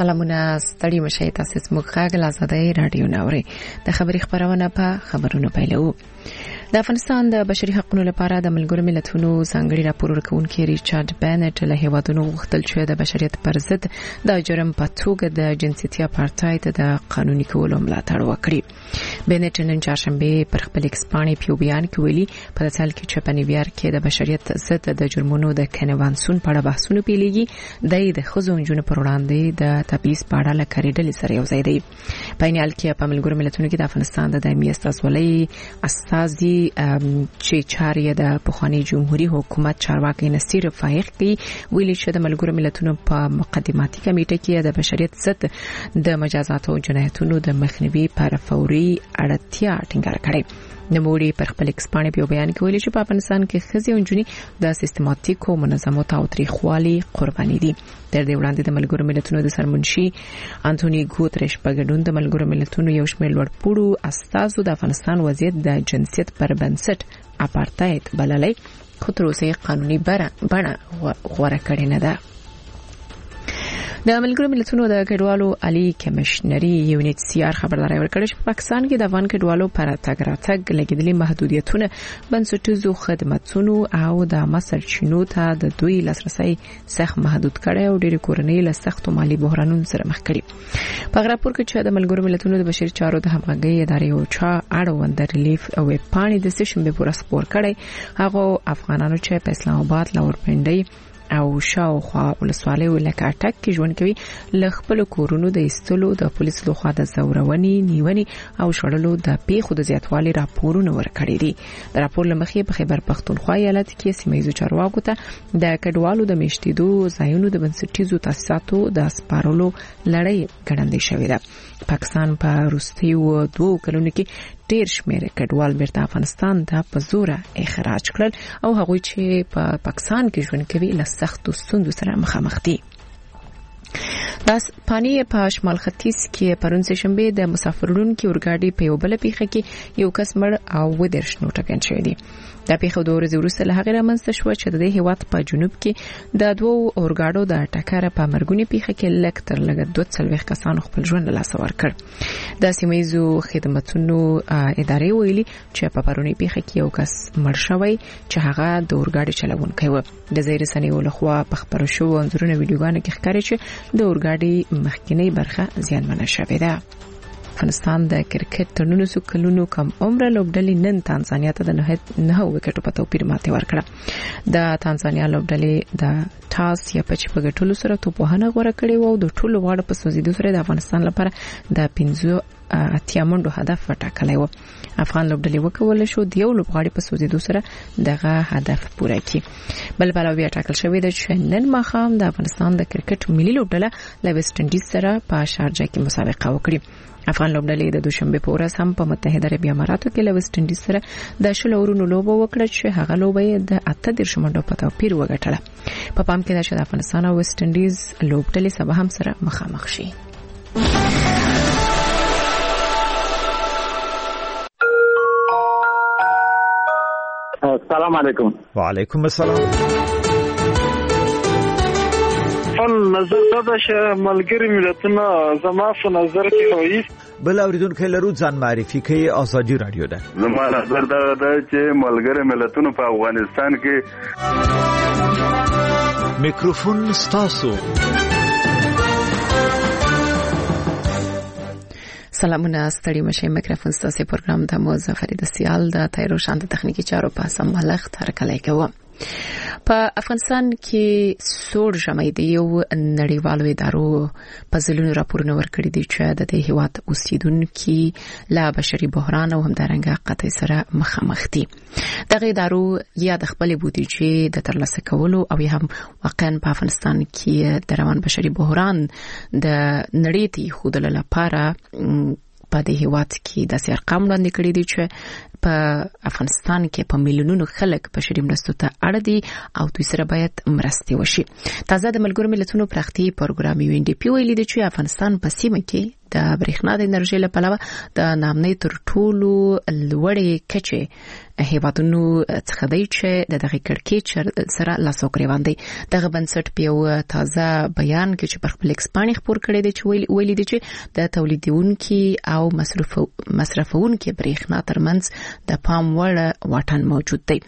سلامونه ستړي مشي تاسو زموږ غږ له آزادۍ رادیو ناوري د خبري خبرونه په خبرونو پیلو. د افغانستان د بشري حقوقو لپاره د ملګرو ملتونو ځانګړي راپور ورکونکي ریچارډ بینټ له هیوادونو غوښتل چې د بشریت پر ضد د جرم په توګه د جنسیتي اپارټاید د قانوني کولو ملاتړ وکړي. بینټ نن چهارشنبه پر خپل ایکس باندې په بیان کې ویلي په داسې کې چې په نیویارک کې د بشریت ضد د جرمونو د کنوانسیون په اړه بحثونه پیلېږي د ښځو نجونو پر وړاندې د تبعیض په اړه له کړېدلې سره یو ځای دی. په نیال کې په ملګرو ملتونو کې د افغانستان د دایمي استازولۍ استازي چې چارې د پخوانی جمهوریت حکومت چارواکي نصیر فائق کی ویلي چې د ملګرو ملتونو په مقدماتي کمیټه کې د بشریت ضد د مجازات او جنایتونو د مخنیوي پر فوري اړتیا ټینګار کړې. نموړي پر خپل ایکسپانې په بیان کې ویلي چې په افغانستان کې ښځې او نجونې د سیستماتیکو منظمو تاوتریخوالي قرباني دي. تر دې وړاندې د ملګرو ملتونو د سرمنشي انټونی ګوتریش په ګډون د ملګرو ملتونو یو شمېر لوړپوړو استازو د افغانستان وضعیت د جنسیت پر بنسټ اپارټاید بللی خو تر اوسه قانوني بڼه غوره کړې نه ده. د ملګرو ملتونو د کډوالو عالی کمشنري یونټ سیار خبرداري ورکړه چې په پاکستان کې د افغان کډوالو پر تګ راتګ لګیدلي محدودیتونه بنسټیزو خدماتونو او د مسرچینو ته د دوی لاسرسي سخت محدود کړي او ډېر کورنۍ له سختو مالی بحرانونو سره مخ کړي. په راپور کې چې د ملګرو ملتونو د بشري چارو د همغږي ادارې او چا اړوند ریلیف او پانی د سیشن به پوره سپور کړي هغه افغانانو چې په اسلام آباد لاورپنډي او شاوخوا ولسوالۍ ولکه اټک کې ژوند کوي له خپل کورونو د ایستلو د پولیسو لخوا د زورونې نیونې او شړلو د پیښو د زیاتوالي راپورونه ورکړي دي. د راپور لمخې په خیبر پختونخوا ایالت کې سیمایي چارواکو ته د کډوالو د میشتېدو ځایونو د بنسټیزو تاسیساتو د سپارلو لړۍ ګړندې شوې ده. پاکستان په وروستیو 2 کلونو کې ډېر شمېر کډوال بیرته افغانستان ته په زوره اخراج کړل او هغوی چې په پاکستان کې ژوند کوي له سختو ستونزو سره مخامخ دي. د اسپانیې په شمال ختیځ کې پرون سه شنبه د مسافرونکو اورګاډي په یو بل پیښه کې یو کس مړ او 10 نور ټپيان شوی دي. د پیښو د ورځې وروسته له هغه رامنځته شو چې د هیواد په جنوب کې د 2 اورګاډو د ټکر په مرګونی پیښه کې لږ تر لږه 240 کسانو خپل ژوند له لاسه ورکړ. د سیمایي خدماتونو ادارې ویلي چې په پرونی پیښه کې یو کس مړ شوی چې هغه د اورګاډي چلوونکی و. د زیر سنیو لخوا په خبرو شو انځورونه ویډیوګانو کې ښکاري چې د اورګاډي مخکینی برخه زیانمنه شوې ده. افغانستان د کرکټ تر 19 کلونو کم عمر لوبډلې نن تانزانیا ته د 9 وکټو په توپیر ماتې ورکړه. د تانزانیا لوبډلې د ټاس یا پچ په ګټلو سره توپوهنه غوړه کړې و او د ټولو واړو په سوزیدو سره د افغانستان لپاره د 15 منډو هدف وټاکلی و. افغان لوبډلې وکول شو د یو لوبغاړي په سوزیدو سره دغه هدف پوره کړي. بل بیا ټاکل شوی د نن ماښام د افغانستان د کرکټ ملي لوبډله له ویسټ انډیز سره په شارجه کې مسابقه وکړي. افغان لوبډلې د دوشنبه په ورځ هم په متحده عربي اماراتو کې له ویسټ انډیز سره د شلورونو لوبه وکړه چې هغه لوبه د 18 منډو په توپیر وګټله. په پام کې ده چې د افغانستان او ویسټ انډیز لوبډلې سبا هم سره مخامخ شي. السلام علیکم. وعلیکم السلام. نظر دا چې ملګری ملتونه زما په نظر کې وایي بل اوریدونکو لرو ځان معرفي کوي آزادي رادیو ده. زما نظر دا چې ملګری ملتونه په افغانستان کې میکروفون ستاسو. سلامونه ستړي مشه میکروفون ستاسو پروګرام د موزه فرید سیال د تایرو شاند تخنیکی چارو په سمبالښت هرکلی کوم. په افغانستان کې سوړ ژمی دی یو نړیوالو ادارو په ځلونو راپورونه ورکړي دي چې د دې هیواد اوسیدونکو لا بشري بحران او همدارنګه قطع سره مخامخ دي. دغه ادارو یا د خپل بودیجې د ترلاسه کولو او هم واقعا په افغانستان کې د روان بشري بحران د نړۍ ته خودل لپاره په دې هیواد کې د ارقام وړاندې کړي دي چې په افغانستان کې په میلیونونو خلک بشري مرستو ته اړ دي او دوی سره باید مرستې وشي. تازه د ملګرو ملتونو پراختیایي پروګرام UNDP ویلي دی چې افغانستان په سیمه کې د برېښنا د انرژي لپاره د نامنۍ تر ټولو لوړې کچې هیوادونو څخه دی چې دغه کړکېچ سره لاس او ګریوان دی. دغه بنسټ په یو تازه بیان کې چې پر خپل ایکس باندې خبر کړی دی چې ویلي دی چې د تولیدونکو او مصرفونکو برېښنا ترمنځ د پام وړ واټن موجود دی.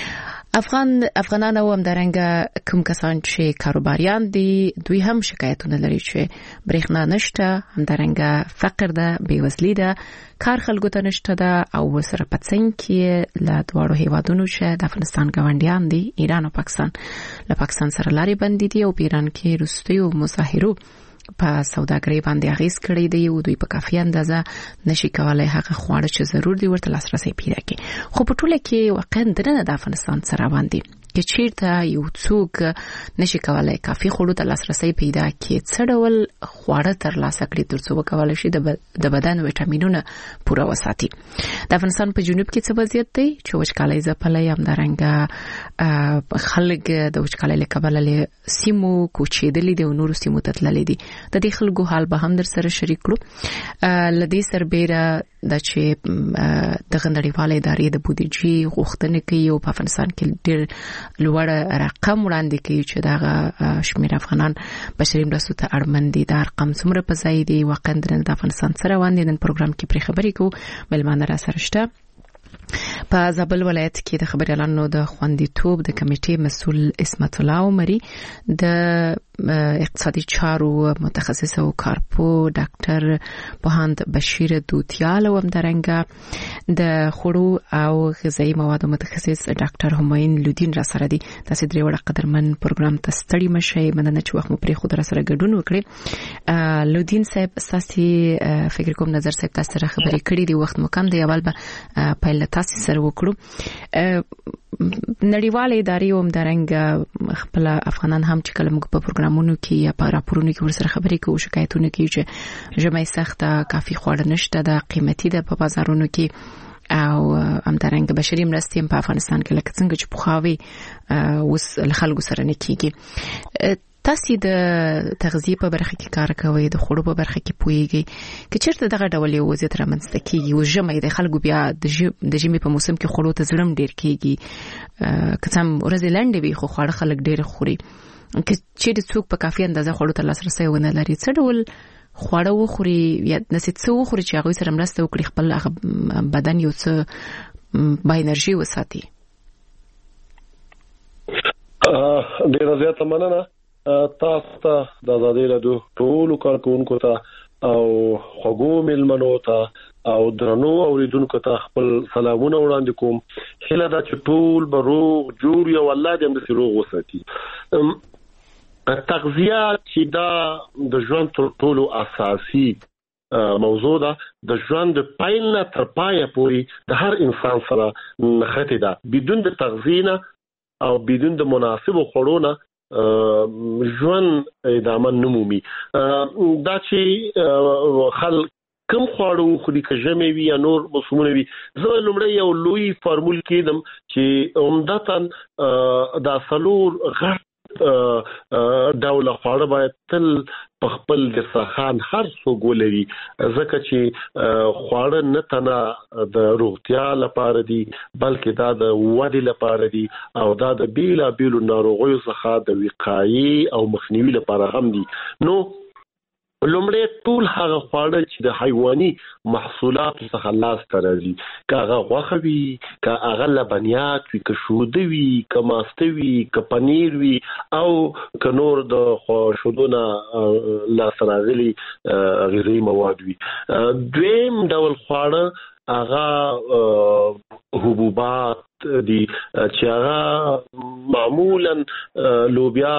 افغانان او همدارنګه کوم کسان چې کاروباریان دي دوی هم شکایتونه لري چې برېښنا نشته، همدارنګه فقر ده، بیوزلي ده، کار خلکو ته نشته ده او سره پڅنګ کې له دواړو هیوادونو چې د افغانستان ګاونډیان دي ایران او پاکستان له پاکستان سره لارې بندي دي او په ایران کې روسیو مظاهرو په سوداګرۍ باندې اغیز کړی دی او دوی په کافي اندازه نشي کولای هغه خواړه چې ضرور دي ورته لاسرسي پیدا کړي. خو په ټوله کې واقعا د افغانستان سره باندې چې چیرته یو څوک نشي کولای کافي خوړو ته لاسرسي پیدا کړي، څه ډول خواړه ترلاسه کړي ترڅو وکولای شي د بدن وټامینونه پوره وساتي. د افغانستان په جنوب کې څه وضعیت دی چې وچکالي ځپلې همدارنګه خلک د وچکالۍ له کبله له سیمو کوچېدلې دي او نورو سیمو ته تللي دي. د دې خلکو حال به هم در سره شریک کړو. لدې سربېره د چې د غندړیواله ادارې د بودیجې غوښتنه کوي او په افغانستان کې ډېر لوړ رقم وړاندې کوي چې دا شمیر افغانان بشري مرستو ته اړمن دي. دا رقم څومره په ځای دی؟ واقعا د افغانستان سره باندې نن پروګرام کې پرې خبرې کوو. ملمانه را سره شته. په زابل ولایت کې د خبريالانو د خوندیتوب د کمیټې مسؤل اسمت الله عمري، د اقتصادي چارو متخصص او کارپو ډاکټر پوهاند بشیر دوتیال او همدارنګه د خوړو او غذایی موادو متخصص ډاکټر همایون لودین را سره دي. تاسو درې وړه قدرمن پروګرام ته ستړي مشئ، مننه چې وخت مو پرې خو در سره ګډون وکړي. لودین صاحب تاسو فکر کوم نظر صاحب تاسو سره خبرې کړې دي، وخت مو کم دی، اول به پیل تاسو سره وکړو. نړیواله ادارې او همدارنګه خپل افغانان هم چې کله موږ په پروګرامونو کې یا په راپورونو کې ورسره خبرې کوو شکایتونه کوي چې ژمي سخته، کافي خواړه نشته، د قیمتي ده په بازارونو کې او همدارنګه بشري مرستې په افغانستان کې لکه څنګه چې پخوي اوس له خلکو سره نه کیږي. تاسو د تغذیه په برخه کې کار کوئ، د خوړو په برخه کې پوهیږئ چې چیرته دغه ډول یو وضعیت رامنځته کیږي او ژمي د خلکو بیا د ژمي په موسم کې خوړو ته زړم ډیر کیږي، که څم ورځې لنډې وي خو خواړه خلک ډیر خوري، که چیرې څوک په کافي اندازه خوړو ته لاسرسی ونه لري څه ډول خواړه وخوري یا نسې څه وخوري چې هغه سره مرسته وکړي خپل بدن یو څه با انرژي وساتي؟ ډیره زیاته مننه تاسو ته د آزادۍ راډیو ټولو کارکونکو ته او خوږو ملمنو ته او درنو اوریدونکو ته خپل سلامونه وړاندې کوم. هله دا چې ټول به روغ جوړ یو الله دې هم روغ وساتي. تغذیه چې دا د ژوند تر ټولو اساسي موضوع ده، د ژوند د پایل نه تر پایه پورې د هر انسان سره نښتې ده. بدون د تغذیه او بدون د مناسبو خوړو نه ژوند ادامه نمومي. دا چې خلک کم خواړو خو دې کژمې وي یا نور موسمونه وي، زه لومړی یو لوی فارمول کېدم چې عمدتاً دا څلور غټ ډوله خواړه باید تل په خپل دسترخوان هر څوک ولري، ځکه چې خواړه نه تنه د روغتیا لپاره دي بلکې دا د ودې لپاره دي او دا د بیلابیلو ناروغیو څخه د وقایې او مخنیوي لپاره هم دي. نو لومړی ټول هغه خواړه چې د حیواني محصولاتو څخه لاس ته راځي، که هغه غوښه وي، که هغه لبنیات وي، که شوده وي، که ماسته وي، که پنیر وي او که نور د شودو نه لاس راغلي غذایي مواد وي. دویم ډول خواړه هغه حبوبات دي چې هغه معمولا لوبیا،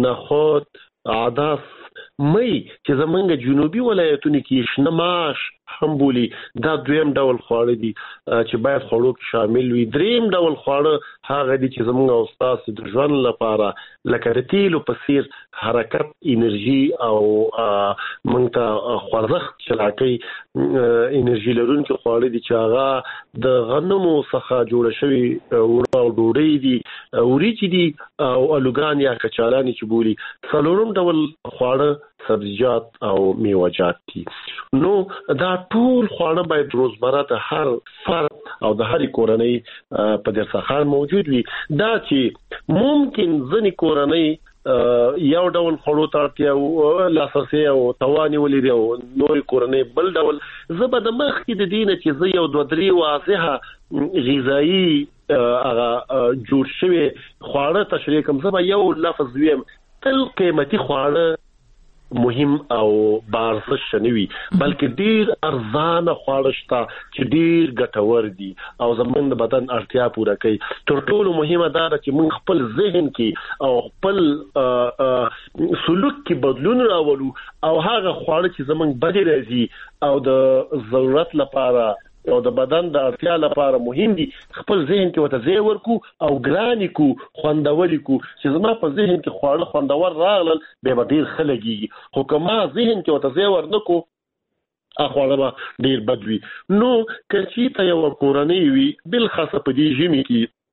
نخود، عدس، مې چې زمونږ جنوبي ولایتونو کې شنه ماش، هم بولی دا دویم ډول خواړه دي چې باید خوړو کې شامل وي. دریم ډول خواړه هغه دي چې زموږ او تاسو د ژوند لپاره لکه د تیلو په څیر حرکت انرژي او موږ ته خوځښت چلاکي انرژي لرونکي خواړه دي چې هغه د غنمو څخه جوړ شوی او ډوډۍ دي وریجې دي او الوګان یا کچالانې چې بولی. څلورم ډول خواړه سبزیجات او میوه‌جات دي. نو دا ټول خواړه باید روزمره د هر فرد او د هر کورنۍ په دسترخوان موجود وي. دا چې ممکن ځینې کورنۍ یو ډول خړو ته اړتیا لاسرسي او توان ولري او نور کورنۍ بل ډول. زه به د مخ کې د دینه چې زه یو دوه درې واضحه غذایی هغه جوړ شوی خواړه تشریح کوم. زه به یو لفظ ویم، تل قیمتي خواړه مهم او بارزش شنوي، بلکې ډیر ارزانه خواړه شته چې ډیر ګټور دي او زموږ د بدن اړتیا پوره کوي. تر ټولو مهمه دا ده چې موږ خپل ذهن کې او خپل سلوک کې بدلون راولو او هغه خواړه چې زموږ بدن راځي او د ضرورت لپاره او د بدن د اړتیا لپاره مهم دي، خپل ذهن کې وته ځای ورکو او ګرانی کو خوندوري کو چې زما په ذهن کې خواړه خوندور راغلل به ډیر خلګي، خو کما ذهن کې وته ځای ورنکو اخواړه ډیر بدوي. نو کچې ته یو کورنۍ وي بل خاصه په دې ژمي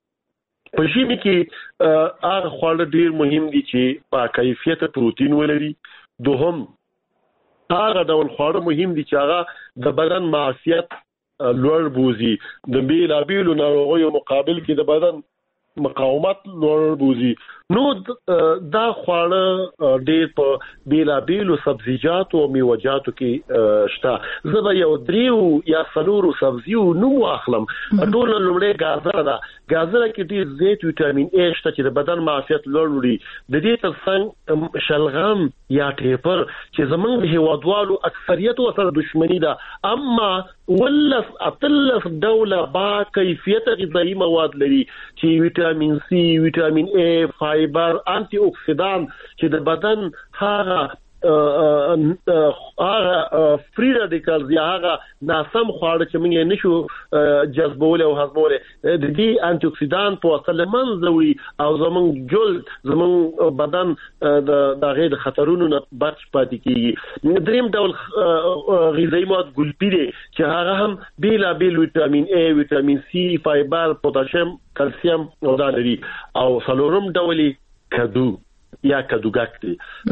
کې هغه خواړه ډیر مهم دي چې په کیفیت پروتین ولري. دوهم هغه ډول خواړه مهم دي چې هغه د بدن معافیت لوړ بوزي، د بیلابیلو ناروغیو مقابل کې د بدن مقاومت لوړ بوزي. نو دا خواړه ډېر په بیلابیلو سبزیجاتو او میوه‌جاتو کې شته. زه به یو دریو یا څلورو سبزیو نوم واخلم. ټول لومړی ګازره ده. ګازره کې ډېر زیات ویټامین A شته چې د بدن معافیت لوړ وړي. د دې ترڅنګ شلغم یا ټیپر چې زمونږ د هیوادوالو اکثریت سره دښمنی ده، اما ولس اتلس ډوله با کیفیت غذایی مواد لري چې ویټامین C، ویټامین A، فایبر، انټي اکسیدان چې د بدن هغه فری رادیکالز یا هغه ناسم خواړه چې موږ نشو جذبول او هضمول د دې انټي اکسیدان په وسیله منځوي او زموږ جلد زموږ بدن د غیر خطرونو نه بچ پاتې کیږي. دریم ډول غذایی مواد ګلپي دي چې هغه هم بیلا بیل ویټامین A، ویټامین C، فایبر، پوتاشیم، کلسیم او دا لري. او څلورم ډول کدو یا کدوګک دي.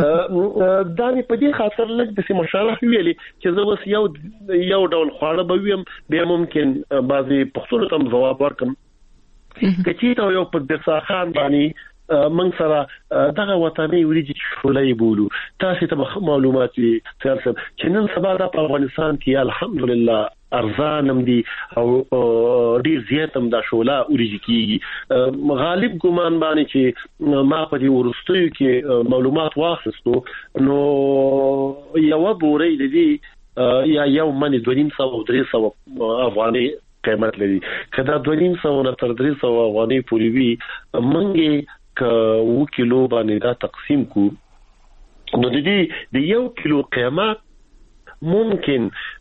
دا په دې خاطر لږ د مشالح ویلي چې زه اوس یو ډول خواړه به ویم، به ممکن بعضي پښتون ته جواب ورکم. کچې ته یو په دسترخوان باندې من سره دغه وطني وریجې شولې بولو. تاسو ته معلومات وي چې نن سبا د افغانستان کې الحمدلله ارزانم دي او ډیر زیات هم دا شوله وریجې کیږي. غالب ګمان باندې چې ما په دې ورستیو کې معلومات واخیستو نو یو بورې د دې یا یو منی 200 افغاني قیمت لري. کدا 200 تر 300 افغاني پوری وی منګي ک 1 کیلو باندې دا تقسیم کو نو د دې د 1 کیلو قیمت ممکن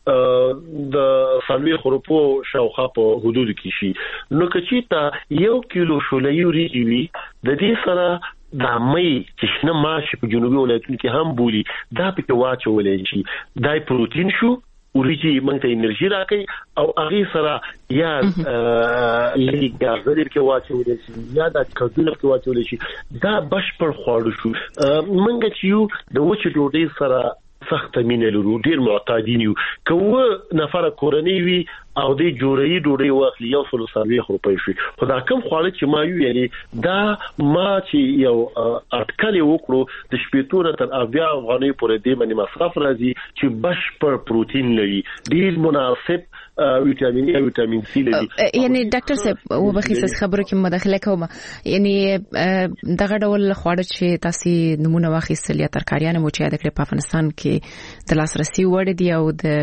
د سلوي خروپو شاوخوا په حدود کې شي. نو کچې ته 1 کیلو شولې وریجې وي د دې سره د مې چې شنه ماش په جنوبي ولایتونو کې هم بولی دا پکې واچولې شي. دا پروتین شو، وریجې موږ ته انرژي راکړي او هغه سره یا لږ ګازر کې واچولې شي یا د کدو کې واچولې شي. دا بشپړ خواړه شو. موږ چې یو د وچ ډوډۍ سره سخت مینه لرو، ډیر معتادین یو. کوه نفر کورنۍ وي او د جوړې ډوډۍ واخلي 130 روپۍ شي. خدا کوم خواړه چې ما ویلي دا ما چې یو اټکل وکړو د شپېتونه تر 80 افغانۍ پورې د باندې مصرف راځي چې بشپړ پروتین لري، ډیر مناسب ویټامین A، ویټامین C لري. یعنی ډاکټر صاحب وبخښه خبرو کې مداخله کوم، یعنی دغه ډول خواړه چې تاسو نمونه واخیستل یا ترکاریان مو چې د افغانستان کې د لاسرسي وړ دي او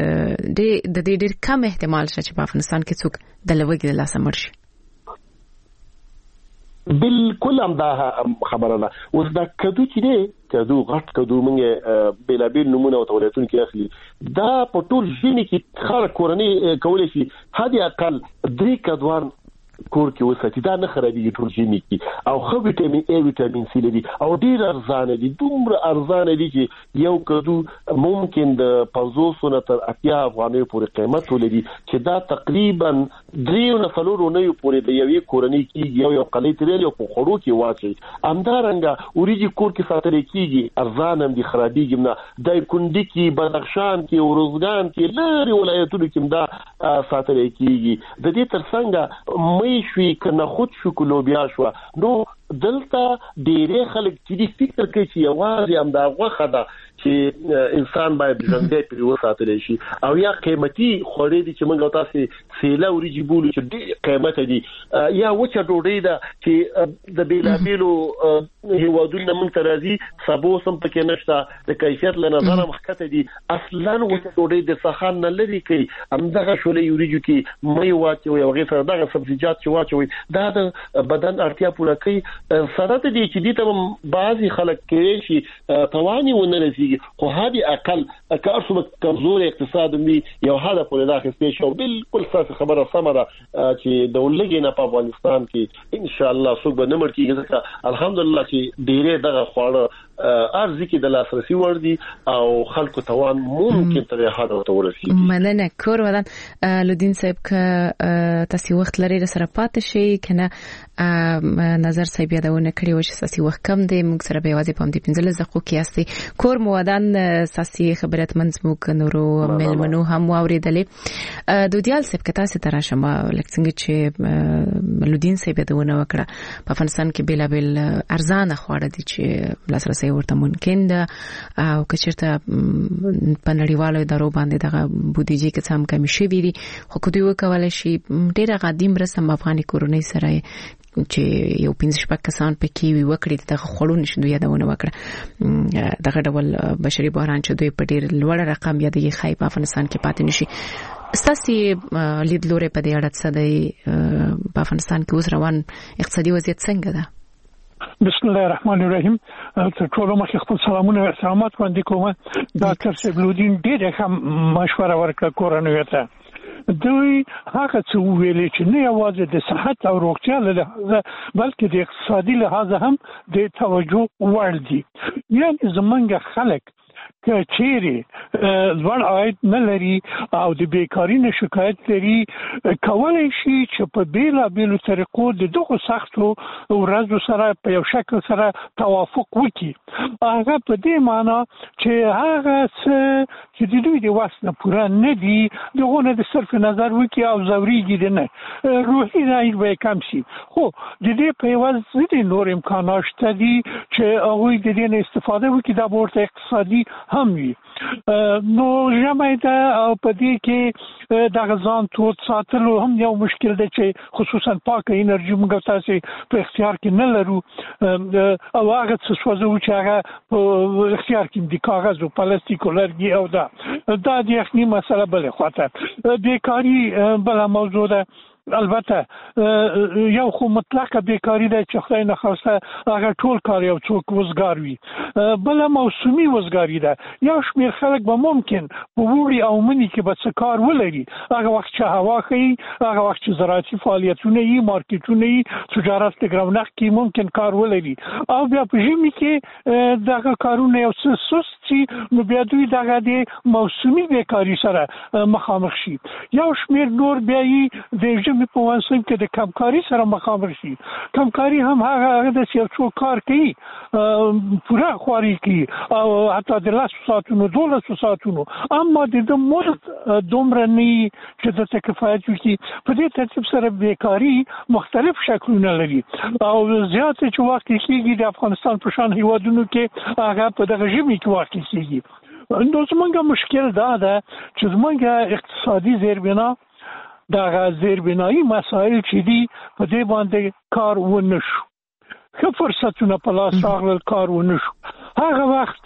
د دې ډیر کم احتمال چې په افغانستان کې څوک د لوګي د لاسه مړ شي. بالکل هم دا خبره ده. اوس دا کدو چې دی کدو غټ کدو موږ بلابل نمونه او تولتون کې اخلي دا په ټول ژمي کې خلک کورنۍ کولای شي هدي اقل 3 کدوان کور کې وساتي دا نه خرابېږي ټول ژمي کې او خو ویټامین A ویټامین C لري او ډیر ارزانه دي دومره ارزانه دي چې یو کدو ممکن د 500 نه تر 80 افغانۍ پورې قیمت ولري چې دا تقریبا 3 نفرونو نه پورې د یوې کورنۍ کې یو قلې ترې یو په خړو کې واچي همدارنګه اوریجی کور کې ساتل کېږي ارزانه دي خرابېږي نه د کندي کې بدخشان کې ورزګان کې لاري ولایتونو کې دا ساتل کېږي د دې ترڅنګ مې شوي کنه خود شو کلوبیا شو نو دلته ډېرې خلک چې فکر کوي چې یوازې هم دا غوښه ده چې انسان باید ژوندۍ پرې وساتل شي او یا قیمتي خوړې دي چې موږ تاسو سیله وريجي بولو چې ډېر قیمت دي یا وچه ډوډۍ ده چې د بیلابیلو هیوادونو موږ ترازی سبو سم پکې نشته د کیفیت له نظر مخکته دي اصلا وچه ډوډۍ د سخان نه لري کوي همدغه شولې وريجو کې مې واچوي او غیر دغه سبزیجات چې واچوي دا د بدن اړتیا پوره کوي سره د دې چې دي ته بعضي خلک کې شي تواني ونه رسیږي خو هدي اقل کارسو کمزور اقتصاد می یو هدف ولې داخل شي او بالکل څه خبره سمره چې د ولګي نه په افغانستان کې ان شاء الله څوک به نمر کېږي ځکه الحمدلله چې ډېرې دغه خواړه ارزي کې د لاسرسي ور دي او خلکو توان ممکن تر هدا ورسیږي. مننه کور ودان لودین صاحب ک تاسو وخت لري سره پات شي کنه نظر صاحب یادونه کړی و چې تاسو وخت کم دی موږ سره به واځي پام دي 15 دقیقو کې استي کور مودان ساسي خبرت منځمو کنورو ملمنو هم اوریدلې دودیال صاحب کتا سي تراشه ما لکڅنګ چې لودین صاحب یادونه وکړه په افغانستان کې بلابل ارزانه خواړه دي چې لاسرسي ورته ممکن ده او کچرته په نړیوالو ادارو باندې دغه بودیجه کې هم کمی شي وي خو کوي وکول شي ډیره قدیم رسم افغاني کورونی سره چې یو 15 کسان پکې وی وکړي دغه خړون شنو یادونه وکړه دغه ډول بشري بحران چې دوی په ډیر لوړ رقم یادې خای په افغانستان کې پاتې نشي ستاسي لیدلوري په دې اړه څه دی په افغانستان کې اوس روان اقتصادي وضعیت څنګه ده؟ بسم الله الرحمن الرحیم ټول مخ خپل سلامونه او احترامات وړاندې کوم ډاکټر سیبلودین ډېر هم مشوره ورکړه کورنۍ ته دوی هغه څه ویلي چې نه یوازې د صحت او روغتیا لپاره بلکې د اقتصادي لحاظ هم د توجه وړ دي یعنی زمونږ خلک که چیرې ځوان عاید نه لري او د بیکاری نه شکایت لري کولای شي چې په بیلابیلو طریقو د دغه سختو ورځو سره په یو شکل سره توافق وکړي هغه په دې معنی چې هغه چې د دوی د وس نه پوره نه دي دغه نه د صرف نظر وکړي او زوريږي نه روحي رای به کم شي خو د دې په واسطه د نور امکانات شته دي چې هغه د دې نه استفاده وکړي د ورته اقتصادي هم وي نو ژمه ده او په دې کې د غزان توت ساتلو هم یو مشکل دی چې خصوصا پاکه انرژي موږ تاسو په اختیار کې نه لرو او هغه څه سوځو چې هغه په اختیار کې د کاغذ او پلاستیک لرګي او دا د یخني مسله بل خاطر بیکاری بل موضوع ده البته یو خو مطلقه بیکاری ده چې خدای نه خواسته هغه ټول کار یو څوک وزګار وي بل موسمي وزګاری ده یو شمېر خلک به ممکن په وړي او منی کې به څه کار ولري هغه وخت چې هوا ښه هغه وخت چې زراعتي فعالیتونه یې مارکیټونه یې تجارت تګرونخ کې ممکن کار ولري او بیا په ژمي کې دغه کارونه یو څه سست شي نو بیا دوی دغه د موسمي بیکاری سره مخامخ شي یو شمېر نور بیا یې د مې په واسطه کې د کمکاري سره مخامخ شي کمکاري هم هغه د سیاسو کار کوي پورا خواري کوي او حتی د 10 ساعتونو 12 ساعتونو اما د مرد دومره نه چې د کفایت وکړي په دې ترتیب سره بیکاری مختلف شکلونه لري او زیات چې وخت کېږي د افغانستان په شان هیوادونو کې هغه په دغه ژمي کې وخت کېږي نو زمونږ مشکل دا ده چې زمونږ اقتصادي زیربنا دا زیربنایی مسائل چې دي په دې باندې کار ونه شو ښه فرصتونه په لاس راغلل کار ونه شو هغه وخت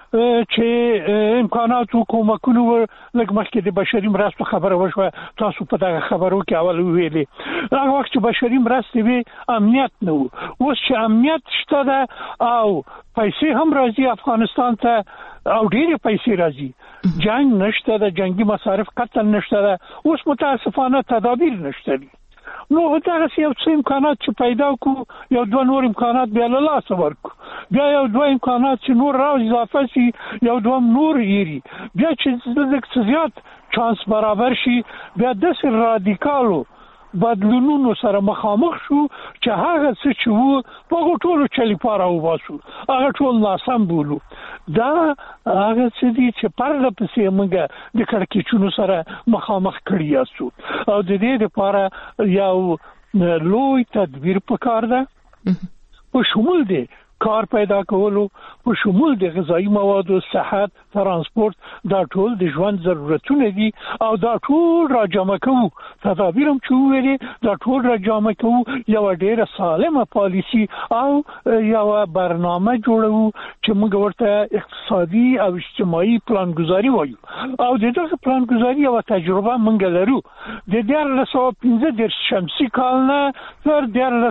چې امکانات او کومکونه لکه مخکې د بشري مرستو خبره وشوه، تاسو په دغه خبرو کې اول ویلي هغه وخت چې بشري مرستې وي امنیت نه و. اوس چې امنیت شته ده او پیسې هم راځي افغانستان ته او ډېرې پیسې راځي، جنگ نشته ده، جنگي مصارف قطعا نشته ده، اوس متاسفانه تدابیر نشته دي. نو دا یو څه امکانات چې پیدا کو، یو دوه نور امکانات بیا له لاسه ورکو، بیا یو دوه امکانات چې نور را اضافه شي، یو دوه نور یری، بیا چې د زیات چانس برابر شي، بیا د رادیکالو بدلونونو سره مخامخ شو چې هغه څه چې وو په ټولو چلی پاره وباسو، هغه ټول ناسم بولو. دا هغه څه دي چې پرله پسې موږ د کړکېچونو سره مخامخ کړی یاسو او د دې لپاره یو لوی تدبیر پکار ده په شمول دی کار پیدا کولو، په شمول د غذایی موادو، صحت، ترانسپورت، دا ټول د ژوند ضرورتونه دي او دا ټول را جمع کوو. تدابیر هم چې ویلي دا ټول را جمع کوو، یو ډېره سالمه پالیسی او یو برنامه جوړو چې موږ ورته اقتصادي او اجتماعي پلانګذاري وایو او د دغه پلانګذاري او تجربه موږ لرو. د 1915 شمسي کال نه تر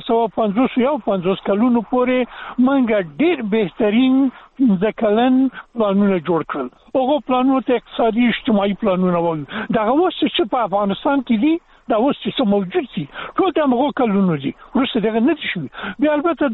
1950 کلونو پورې موږ ډېر بهترین ځکلن پلانونه جوړ کړل. هغه پلانونه ته اقتصادي اجتماعي پلانونه وایي. دا اوس چې په افغانستان کې دي دا اوس چې موجود دي ټول د هغو کلونو دي، وروسته دغه نه دي شوي. بیا البته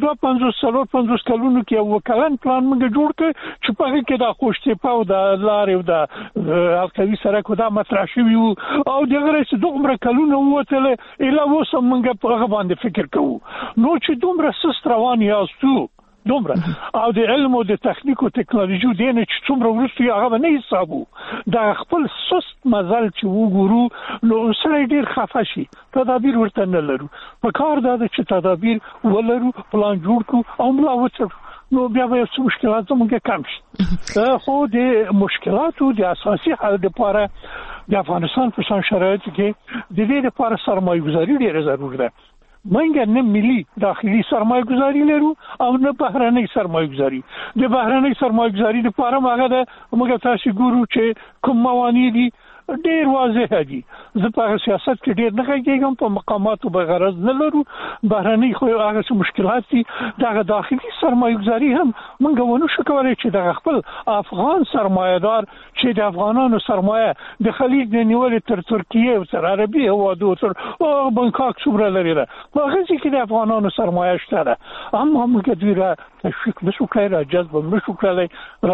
250 کلونو کې یو کلن پلان موږ جوړ کړ چې په هغې کې د خوشتېپه او د لارې او د حلقوي سړک دا مطرح شوي وو او دغه رئیس دومره کلونه ووتله ایله اوس هم موږ په هغه باندې فکر کوو. نو چې دومره سست روان یاستو دومره او د علم او د تخنیک او ټکنالوژي دینه چې څومره ورسته هغه نه حسابو دا خپل سست مزل چې وګورو نو سره ډیر خفه شي. تدابیر ورته نه لرو، په کار دا چې تدابیر ولرو، پلان جوړ کو او ملا وڅړو، نو بیا به څه مشکلات زموږ کم شي. خو د مشکلاتو د اساسي حل لپاره د افغانستان په شان شرایطو کې د دې لپاره سرمایه‌گذاري ډیره ضروري ده. منګه نه ملي داخلي سرمایه گذاري لرو او نه بهرنۍ سرمایه گذاري. د بهرنۍ سرمایه گذاري لپاره موږ تاسو ګورو چې کوم موانع دي ډیر واضح دي. زه په سیاست کې ډیر نه کېږم، په مقاماتو به غرض نه لرو. بهرنۍ خو هغه مشکلات دي. دغه داخلي سرمایه گذاري هم موږ ونه شو کولای چې د خپل افغان سرمایه‌دار چې د افغانانو سرمایه د خلیج د نیولې تر ترکیه او تر عربي هوادو تر بانکاک څومره لري ده، هغه چې د افغانانو سرمایه شته ده، اما موږ دوی را تشویق نشو کولای، را جذب نشو کولای.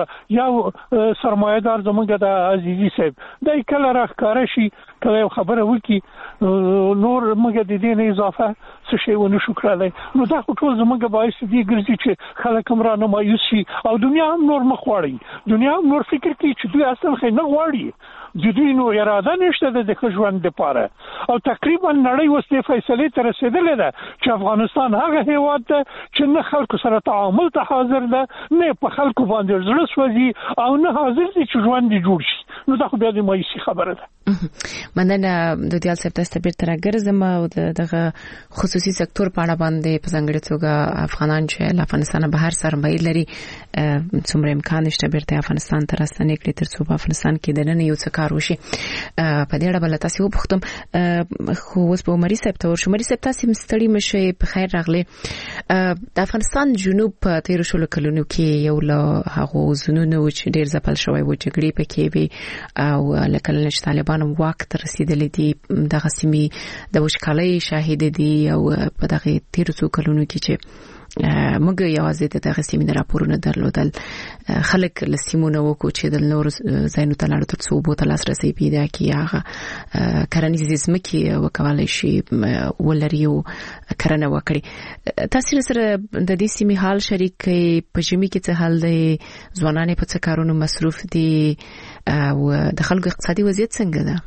یو سرمایه‌دار زموږ د عزیزي صاحب د کله راخاره شي کله خبره وکي نور موږ د دې نه اضافه څه شی ونه شو کولای. نو دا ټول زموږ باعث دي ګرځي چې خلک هم را نه مایوس شي او دنیا هم نور مخ واړي، دنیا هم نور فکر کوي چې دوی اصلا خې نه واړي، د دوی نو اراده نشته د ژوند لپاره او تقریبا نړۍ اوس د فیصلې ته رسیدلې ده چې افغانستان هغه هیواد ده چې نه خلکو سره تعامل ته حاضر ده، نه په خلکو باندې زړه سوځي او نه حاضر دي چې ژوند جوړ شي. نو دا خو بیا د مایوسي خبره ده. مننه د دیال صاحب تاسو بیرته راګرځم او دغه خصوصي سکتور په اړه باندې په ځانګړي توګه افغانان چې له افغانستان بهر سرمایه لري څومره امکان شته بیرته افغانستان ته راستنې کړي ترڅو په افغانستان کې د نن یو څه کار وشي. په دې اړه بل تاسو وپوښتم خو اوس په عمري صاحب ته ورشم. عمري صاحب تاسو مستړي مشه په خیر راغلي. د افغانستان جنوب په 13 کلونو کې یو له هغه زونونو چې ډیر ځپل شوی و جګړې پکې وي او لکه چې طالبان واک ته رسیدلې دي دغه سیمې د وشکالۍ شاهد دي او په دغه 13 کلونو کې چې موږ یوازې دغه سیمې راپورونه درلودل خلک لسیمونه وکړو چې د نور ځایونو ته لاړ ترڅو بو ته لاسرسي پیدا کړي هغه کرنیزې ځمکې وکولای شي ولري او کرنه وکړي. تاسو سره د دې سیمې حال شریک په ژمي کې څه حال دی، ځوانان په څه کارونو مصروف دي او د خلکو اقتصادي وضعیت څنګه ده؟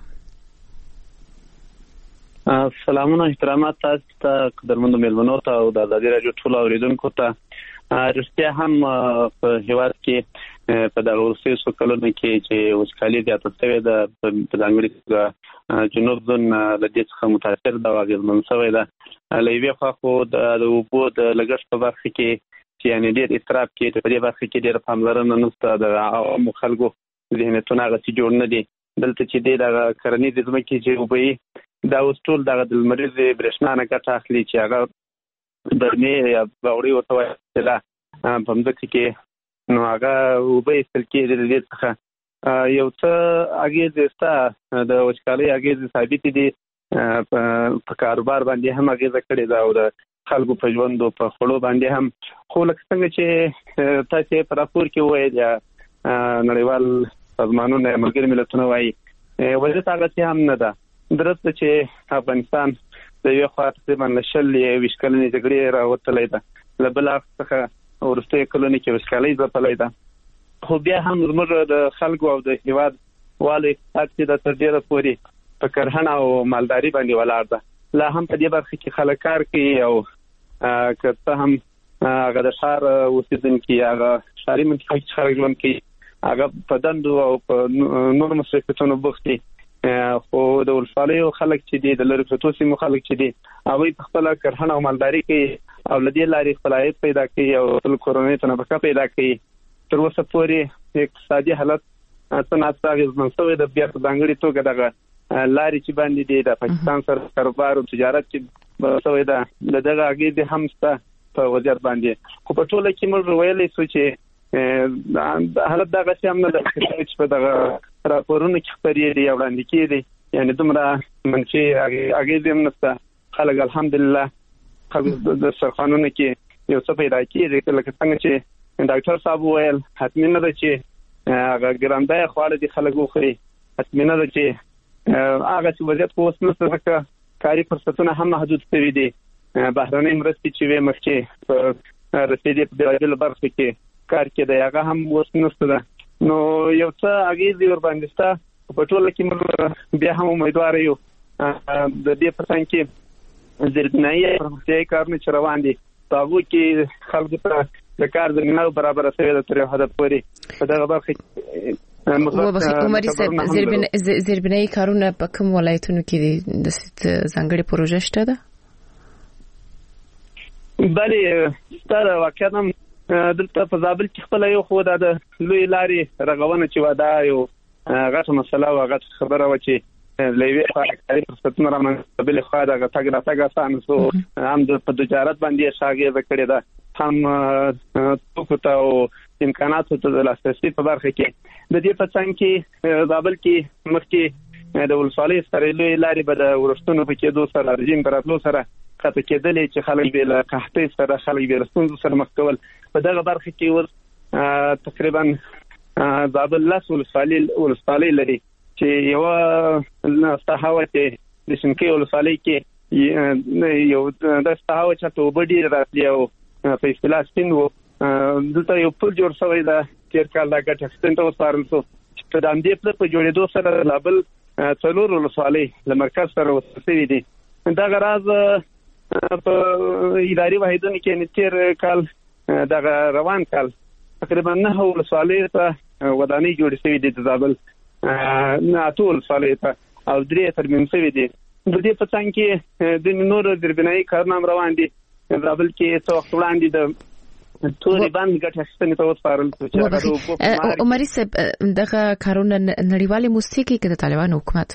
سلامونه احترامات تاسو ته قدرمنو مېلمنو ته او د ازادي راډیو ټول اوریدونکو ته. رښتیا هم په هیواد کې په دغه وروستیو کلونو کې چې وچکالي زیاته شوې ده په ځانګړي توګه جنوب زون له دې څخه متاثر ده او اغېزمن شوی ده. له یوې خوا خو د اوبو د لګښت په برخه کې کې یعنی ډېر اضطراب کې په دې برخه کې ډېر پاملرنه نشته د عوامو خلکو ذهنیتونه هغه جوړ نه دي دلته چې د کرنیزې ځمکې چې وبوي دا اوس ټول دغه د لمریز برېښنا نه ګټه اخلي چې هغه برمې یا باوري ورته وایي چې دا په مځکه کې نو هغه وبه ایستل کېږي د دې څخه یو څه اغېزې شته د وچکالۍ اغېزې ثابتې دي په کاروبار باندې هم اغېزه کړې ده او د خلکو په ژوند او په خوړو باندې هم خو لکه څنګه چې تاسو په راپور کې وایي یا نړیوال سازمانونه ملګري ملتونه وایي وجه هغه هم نه ده درسته چې افغانستان د یو خوا تقریبا لشل ویش کلنې جګړې راوتلې ده له بل څخه ورسته کلونی کې وشکالۍ ځپلې ده خو بیا هم زموږ د خلکو او د هیواد والي اقتصاد د تر ډیره پوري په کرهڼه او مالداري باندې ولاړ ده لا هم په دې برخه کې خلک کار کوي او که هم هغه د ښار اوسیدونکي هغه ښاري منطقه کې خلک ژوند کوي هغه په دندو او په نور مصرفاتونو بوخت دي خو د ولسوالیو خلک چې دي د لری پروتو سیمو خلک چې دي هغه په خپل کرهڼه او مالداري کوي او لدی لاري خپل عاید پیدا کوي او خپل کورنۍ تنبقه پیدا کوي تر اوسه پورې اقتصادي حالت صنعت اغیزمن شوی د بیا په ځانګړي توګه دغه لاري چې باندې دي د پاکستان سره کاروبار او تجارت چې شوی ده دغه اغیزې هم شته په وضعیت باندې خو په ټوله کې موږ ویلې سو چې حالت دغه څه هم نه ده چې په دغه راپورونو کې خبرې دي وړاندې کېدي یعنی دومره منفي اغیزې هم نشته خلک الحمدلله د سرخانونو کې یو څه پیدا کېږي لکه څنګه چې ډاکټر صاحب ویل حتمی نه ده چې هغه ګرانبای خواړه دي خلک وخوري حتمی نه ده چې هغه چې وضعیت په اوس نشته ځکه کاري فرصتونه هم محدود شوي دي بهرنۍ مرستې چې وې مخکې په رسېدې په بېلابېلو برخو کې کار کېدی هغه هم اوس نشته ده نو یو څه اغېزې ورباندې شته په ټوله کې موږ بیا هم امیدواره یو د دې په څنګ کې زیربنایي پرمختیایي کارونه چې روان دي په هغو کې خلکو ته د کار زمینه برابره شوې ده تر یو حده پورې په دغه برخه کې عمري صاحب زیربنایي کارونه په کوم ولایتونو کې دي د ځانګړي پروژه شته ده بلې ستاره واقعا دلته په زابل کې خپل یو خو د لوی لاري رغونه چې ودا یو غټه مسله او غټه خبره و چې لوی کاري فرصتونه رامنځته بل خو دا غټه غټه سان سو هم د تجارت باندې شاګه وکړه ده هم توکو او امکاناتو ته د لاسرسي په برخه کې د دې په څنګ کې زابل کې مخکې د ولسوالۍ سره لوی لاري به د ورستونو په کې دوه سره رژیم براتلو سره خاطر کېدلې چې خلک به له قحطۍ سره خلک به رسونو سره مخ کول په دغه برخه کې ور تقریبا زابل لاس ولسوالۍ لري چې یو استحاوت د شنکې ولسوالۍ کې یو د استحاوت چې په بډي راتلی او په اصطلاح سپین وو دلته یو پل جوړ شوی دا تیر کال دا ګټه ستنټ وسپارل شو چې په دې په جوړېدو سره لابل څلور ولسوالۍ له مرکز سره وصل دي دا غراض په اداري واحدونو کې تیر کال دا روان کال تقریبا 9 ولسوالۍ ته ودانۍ جوړې شوې دي د زابل نه ټول ولسوالۍ ته او درې ترمیم شوې دي د دې په څنګ کې د نور زیربنایي کارنامې روان دي زابل کې څو وخت وړاندې د ټول باندې ګټه اخیستنې ته وسپارل شو عمري صاحب دغه کارونه نړیوالې موسیقي کې د طالبانو حکومت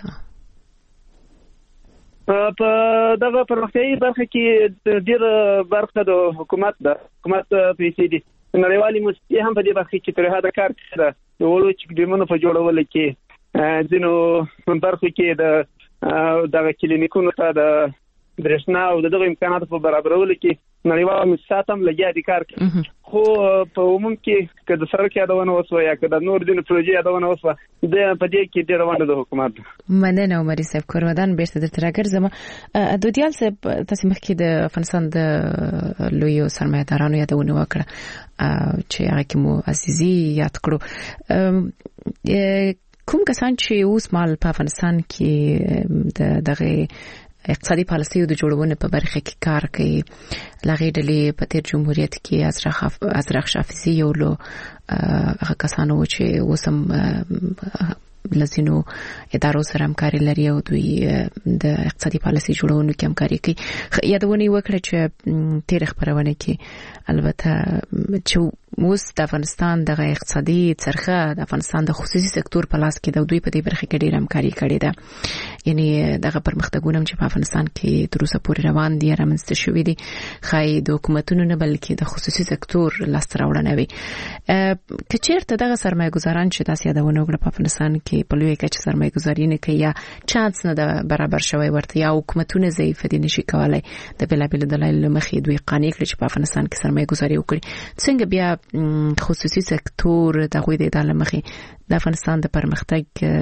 په دغه پرمختیایي برخه کې ډېر برخه د حکومت پیسې دي نړیوالې موسیقي هم په دې برخه کې تر حده کار کوي د وړو چې ډیمونو په جوړولو کې ځینو برخو کې د کلینیکونو ته د برېښنا او دغه امکاناتو په برابرولو کې نړیوال مساعدت هم لګیا دي کار کوي خو په عموم کې که د سړک یادونه وسوه یا که د نور دین پروژې یادونه وسوه د په دې کې ډېر روانه د حکومت مننه عمري صاحب کورودان بیرته درته راګرځم دودیال صاحب تاسو مخکې د افغانستان د لوی سرمایه‌دارانو یادونه وکړه چې هغه کې مو عزیزي یاد کړو کوم کسان چې اوس مال په افغانستان کې دغه اقتصادي پالیسیو د جوړونې په برخه کې کار کوي لغې ډلې په تیر جمهوریت کې ازرق شافعي یو له هغه کسانو چې اوسم لزینو ادارو سره همکاري لري او دوی د اقتصادي پالیسي جوړونکو کې همکاري کوي. یادونه وکړه چې تیر خبرونه کې البته چې موږ د افغانستان د اقتصادي څرخه د افغانستان د خصوصي سکتور په لاس کې د دوی په دې برخه کې ډېر همکاري کړې ده. یعنی دغه پرمختګونه چې په افغانستان کې تر اوسه پورې روان دي رامنځته شوي دي خای د حکومتونو نه بلکې د خصوصي سکتور لاسته راوړنه وي. که چیرته دغه سرمایه‌ګزاران چې تاسو یادونه وکړه په افغانستان کې په لوی کچه سرمایه‌ګزاري نه کوي یا چانس نه ده برابر شوی ورته یا حکومتونه ضعیف دي نشي کولای د بلابل دلایل مخې دوی قانع کړي چې په افغانستان کې سرمایه‌ګزاري وکړي. څنګه بیا خصوصي سکتور د غوي د ادارې مخې د افغانستان د پرمختګ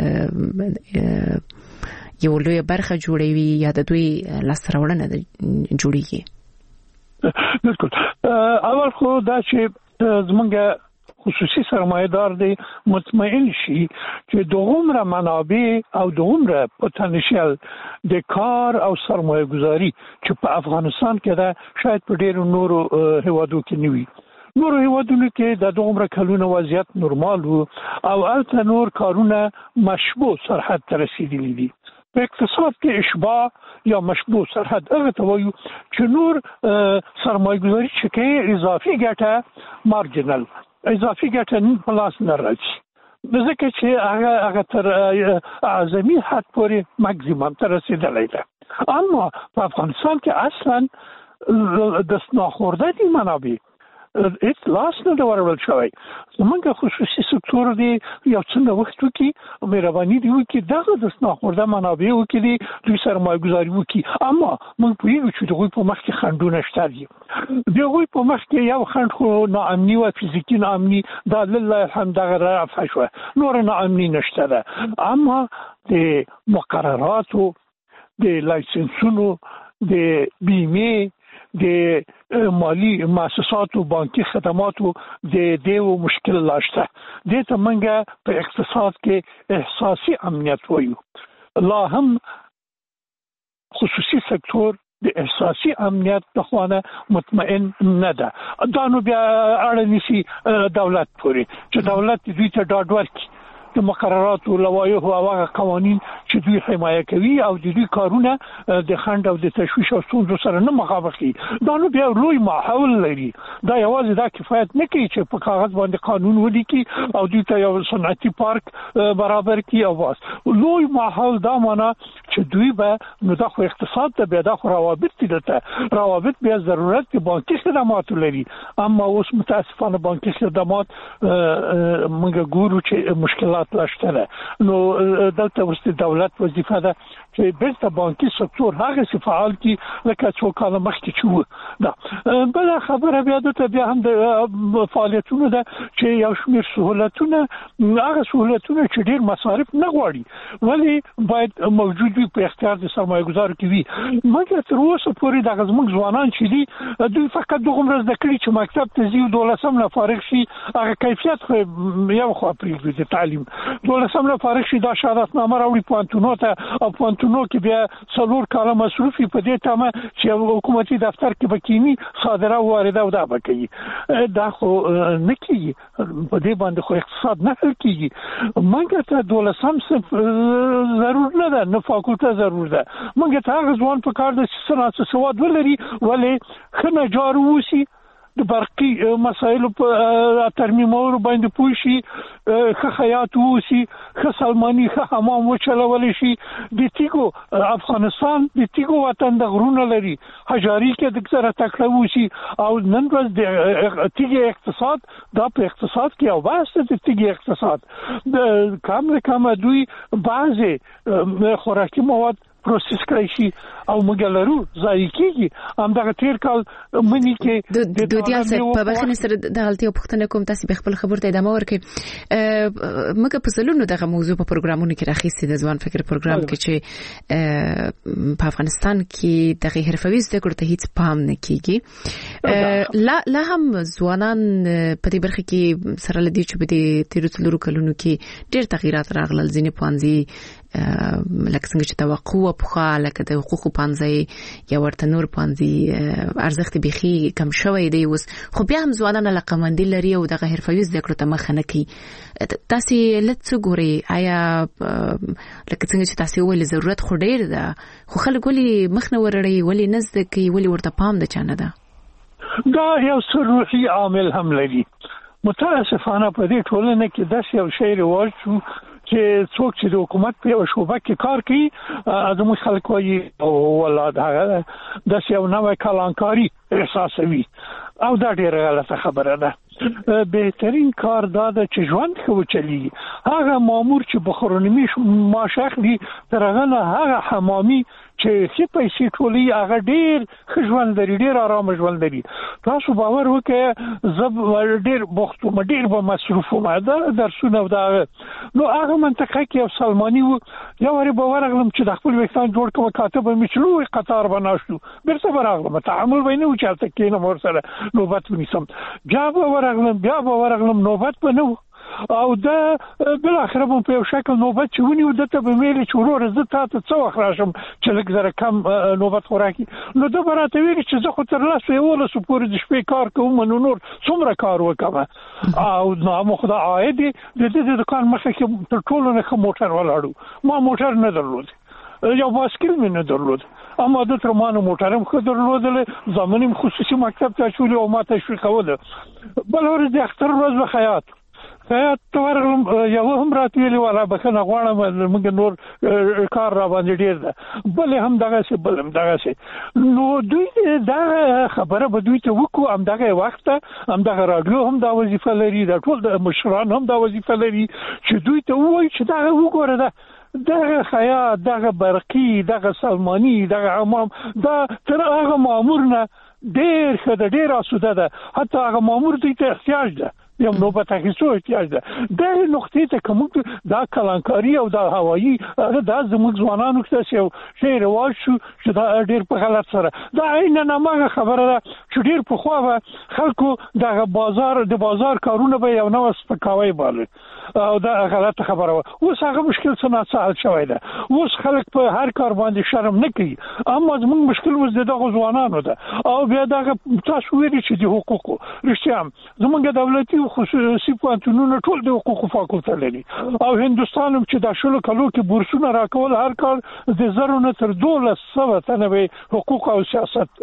یو لوی برخه جوړوي یا د دوی لاسته راوړنه جوړیږي؟ بالکل. اول خو دا چې زمونږ خصوصي سرمایه‌دار دی مطمئن شي چې دومره منابع او دومره پوتنشل د کار او سرمایه‌گذاری چې په افغانستان کې ده شاید په ډېرو نورو هیوادو کې نه وي. نور هیوادونو کې د دومره کلونو وضعیت نورمال وو او البته نور کارونه مشبوع سرحد ته رسیدلي دي. په اقتصاد کې اشباع یا مشبوع سرحد هغه ته وایو چې نور سرمایه‌گذاری چې کوي اضافي ګټه مارجنل اضافي ګټه په لاس نه راځي ځکه چې هغه تر اعظمي حد پورې ماکسیمم ته رسیدلی ده. اما په افغانستان کې اصلا د سناخورده دي منابع هیڅ لاس نه ورول شوی. زمونږ خصوصي سکتور دی یو څنګه وخت وکي مهرباني دی وکي دغه د سناخورده منابع وکړي دوی سرمایه‌گذاري وکړي. اما موږ پوهیږو چې دوی په مخ کې خنډونه شته دي. دوی په مخ کې یو خنډ خو ناامني او فزیکي ناامني دا لله الحمد دغه رافع شو نور ناامني نشته ده. اما د مقرراتو د لایسنسونو د بیمه د مالی مؤسساتو بانکي خدماتو د دیو مشکل لاشته. د ته منګه په اقتصاد کې احساسي امنیت وایو. لا هم خصوصي سکتور د احساسي امنیت د خوانه مطمئن نه ده. دا نو بیا اړه نشي دولت پورې چې دولت دوی ته ډاډ ورکړي د مقررات او لوایح او هغه قوانین چې دوی حمایه کوي او د دوی کارونه د خنډ او د تشویش او ستونزو سره نه مخامخ دي. دا نو بیا لوی ماحول لري. دا یوازې دا کفایت نه کوي چې په کاغذ باندې قانون ولیکي او دوی ته یو صنعتي پارک برابر کړي او واس لوی ماحول دا معنا چې دوی به نو د اقتصاد ته بیا د روابط دي. روابط بیا ضرورت د بانکي خدمات لري. اما اوس متاسفانه بانکي خدمات موږ ګورو چې مشکلات لاشته. نو دلته ورسته دولت وظیفه ده چې بیرته بانکي سکتور هغه فعال کی لکه څو کاله مخکې چې دا بل خبره بیا د بیا هم د فعالیتونو ده چې یو شمېر سہولتونه هغه سہولتونه چې ډیر مصارف نه غواړي ولی باید موجود وي په اختیار د سرمایه‌ګذار کې وي. مګر تر اوسه پورې د غزمن ځوانان چې دي دوی فقط دغه مرز د کړي چې مکتب ته ځي 12 نه فارغ شي هغه کیفیت خو یو خو پرې د تعلیم 12 نه فارغ شي دا شهادتنامه راوړي پوهنتونو ته او پوهنتونو کې بیا څلور کاله مصرفي په دې تمه چې حکومتي دفتر کې بکینی صادره او واردات او دا بکې دا خو نه کیږي. په دې باندې خو اقتصاد نه حل کیږي. مګر ته 12 صنف ضرور نه ده نه فاکولټه ضرور ده. مګر ته هغه ځوان په کار د صنعت سواد ولري ولې خنه جار وسی د برقي مسایلو په ترمیمولو باندې پوه شي ښه خیاط وسی ښه سلماني ښه حمام وچلول شي. د تیګو افغانستان د تیګو وطن د غرونه لري حجاري کې د سره تکړه وسی او نن ورځ د تیګي اقتصاد دا په اقتصاد کې او واسطه د تیګي اقتصاد د کم دوی بعضي خوراکي مواد پروسس کړی شي او مګلرو ځای کیږي. هم دغه تیر کال منی کې د دوی په بخنه سره د حالتي پښتنه کوم تاسو به خپل خبر ته ادامه ورکړي. مګه په سلونو دغه موضوع په پروګرامونو کې راخېستې د ځوان فکر پروګرام کې چې په افغانستان کې د حرفوي زده کړو ته هیڅ پام نه کیږي لا هم ځوانان په دې برخه کې سره لدی چې په دې 13 کلونو کې ډېر تغیرات راغلل. ځینې پوهنځي لکه څنګه چې توقع و پخوا لکه د حقوقو پوهنځي یا ورته نور پوهنځي ارزښت بيخي کم شوی دی اوس، خو بیا هم ځوانان علاقمندي لري او دغه حرفوي زده کړو ته مخه نه کوي. تاسو لڅ ګوري آیا لکه څنګه چې تاسو ولې ضرورت خو ډېر ده، خو خلک ولې مخ نه ورړي، ولې نزد کوي، ولې ورته پام د چانه ده؟ دا یو سروحي عامل هم لري. متاسفانه په دې ټولنه کې داسې یو شی رواج شو چې څوک چې د حکومت په یو شوبه کې کار کوي زموږ خلک وایي والله دا داسې یو نوې کلانکاري احساسوي او دا ډېره غلطه خبره ده. بهترین کار دا ده چې ژوند ښه وچلېږي. هغه مامور چې بخارونمي معاش اخلي تر هغه نه هغه حمامي چې څه پیسې ټولي هغه ډېر ښه ژوند لري، ډېر آرام ژوند لري. تاسو باور وکړئ زب ډېر بوخت ډېر به مصروف ما ده درسونه دا نو هغه منطقه کې یو سلماني و یو وری باور غلم چې د خپل وختان جوړ کوم کاتب مچلو قطار بناشتو برسه برغلم تعامل بینه و چاته کینه مور سره نوبت ونیسم جواب ورغلم بیا ورغلم نوبت بنو او دا بل اخر په یو شکل نوبت چونی و دته به ویل چې ورور زه تاسو څو اخراشم چې لږ زره کم نوبت خوراکي نو دا براته ویل چې زه خو تر لاسه یو له سپور د شپې کار کوم نو نور څومره کار وکم او نو خدا عاید د دې دکان مخه کې تر ټولو نه موټر ولاړو ما موټر نه درلود یو باسکل مې نه درلود اما د ترمانو موټرم خو درلودل زمونیم خصوصي مکتب ته شولې او ما تشویق کوله بل ورځ د اختر ورځ به خیاط تورغلم یو هم راتویلی والا بخنه غواړم موږ نور کار را باندې ډیر ده بل هم دغه څه بل هم دغه څه نو دوی دا خبره به دوی ته وکړو هم دغه وخت هم دغه رادیو هم دا وظیفه لري دا ټول د مشران هم دا وظیفه لري چې دوی ته وایي چې دا وګوره ده دغه خیاط دغه برقی دغه سلمانی دغه امام دا تر هغه مامورنه ډیر ښه ډیر اسوده ده حتی هغه مامور دوی ته احتیاج ده یو نوبت اخیستو احتیاج ده د نقطې ته کوم دا کلانکاری او دا هوایی دا زموږ ځوانانو کې یو شی رواج شو چې دا ډیر په غلط سره دا عین نه ما خبره ده چې ډیر په خو خلکو د بازار کارونه به یو نو سپکاوي باندې او دا غلطه خبره و اوس هغه مشکل څنګه سهل شوی ده اوس خلک په هر کار باندې شرم نه کوي اما زموږ مشکل وز دغه ځوانانو ده او بیا دا تاسو ویلي چې د حقوقو رښتیا زموږ دولتي خصوصي پوهنتونونه ټول د حقوقو فاکولټه لري او هندستان چې د شلو کلو کې بورسونه راکول هر کال د زرو نه تر 1200 تنه حقوق او سیاست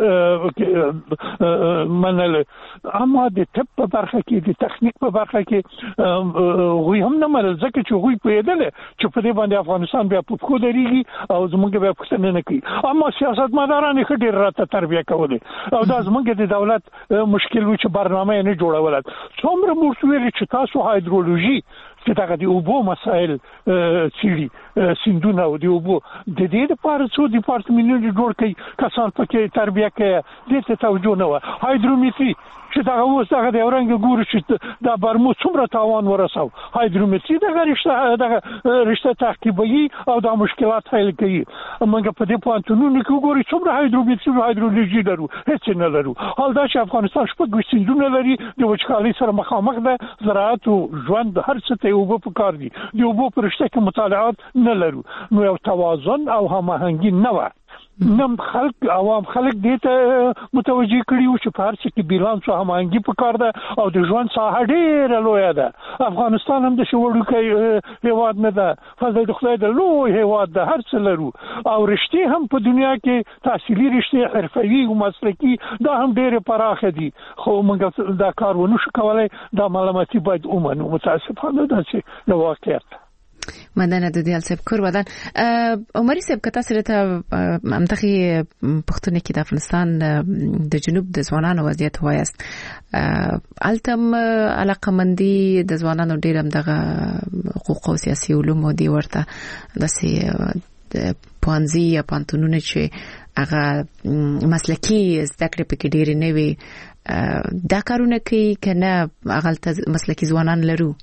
منل اما د طب په برخه کې د تخنیک په برخه کې وی هم نه مل ځکه چې وی پیدل چې په دې باندې افغانستان بیا په خو دريږي او زموږ بیا پښتنه نه کوي اما سیاست مداران خډیر راته تربیه کوله او دا زموږ د دولت مشکل و چې برنامه نه جوړول څومره مرسوي چې تاسو هایدرولوژي چې دا د اوبو مسائل چيري سندونه او د اوبو د دې لپاره څو ډپارټمنټونه جوړ کړي کسان پکې تربیه کوي د ته توجه نه و هایدرومتري چې دا اوس هغه د اورنګ ګورو چې دا برمو څومره تاوان ورساو هایدرومتري دا رشته تعقیبي او دا مشکلات حل کوي موږ په دې پوهنتونونو کې ګورو څومره هایدرومتري او هایدرولوژي لرو هیڅ نه لرو حال دا چې افغانستان شپږ سیندونه لري د وچکالۍ سره مخامخ ده زراعت او ژوند هر څه ته اوبه په کار دي د اوبو پر رشته کې مطالعات نه لرو نو یو توازن او هماهنګي نه و نم خلک عوام خلک دې ته متوجي کړیو چې په هر څه کې بیلانس او هماهنګي په کار ده او د ژوند ساحه ډېره لویه ده افغانستان هم د شوړوکي هیواد نه ده فضل د خدای د لوی هیواد ده هر څه لرو او رښتې هم په دنیا کې تحصیلي رښتې حرفوي او مسلکي دا هم ډېره پراخه دي خو موږ دا کار ونه شو کولای دا معلوماتي باید ومنو متاسفانه دا چې واقعیت مدنه د دیال صاحب کور ودان عمري صاحب کته سره ته منطقي پښتون کې د افغانستان د جنوب د ځوانانو وضعیت وایست التم علاقمندي د ځوانانو ډیر هم دغه حقوق او سیاسي علوم دی ورته د پوهنځي یا پانتونونه چې هغه مسلکي زده کړې پکې ډیر نه وي دا کارونه کوي کنه هغه مسلکي ځوانان لرو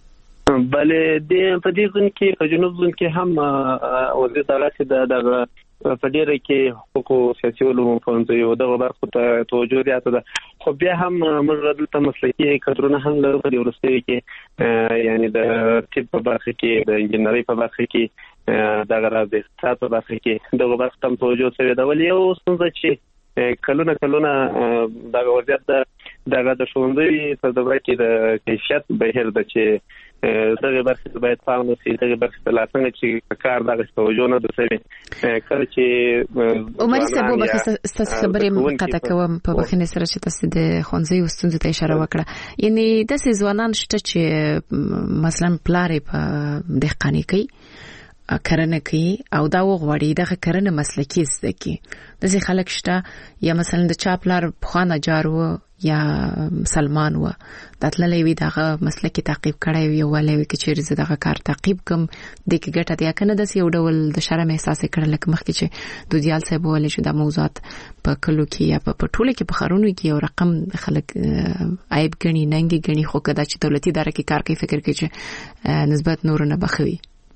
بله د په دې ځین کې په جنوب ځین کې هم وزیر دولت د په ډیره کې حقوق او سیاسي علوم په یو دغه برخه ته توجه زیاته ده. خو بیا هم موږ دلته مسلکي کډرونه هم لرو په یونیورسيټي کې، یعنی د طب په برخه کې، د انجنیری په برخه کې، دغه د اقتصاد په برخه کې دغه برخه ته توجه شوی دا. ولې یو څنګه چې کلونه دغه وضعیت دغه د ښوونځي په دغه کې د کیفیت بهر د چې دغه برخه باید پام وشي، دغه برخه ته لاڅنګ چې کار دغه توجه نه دوسوي. کله چې عمر صاحب وبخښه خبرې مقطع کوم په بخښنې سره چې تاسو د ښوونځي وستونزو ته اشاره وکړه، یعنی د ځوانان شته چې مثلا پلارې په دهقاني کوي، کرنه کوي او دا وغوړي دغه کرنه مسلکي زده کی. د ځې خلک شته یا مثلا د چاپلار خوانه جارو یا مسلمان و داتللې وی دغه مسلکي تعقیب کړی وي، ولې وی چې زه دغه کار تعقیب کوم د کی ګټه دی کنه د یو ډول د شرم احساس کړل لکه مخکې چې د دیال صاحب ولې چې د موضوعات په کلو کې یا په ټوله کې په خارونو کې یو رقم خلک عیب غني ننګي غني، خو کدا چې دولتي اداره کې کار کوي فکر کوي چې نسبت نور نه بخوي.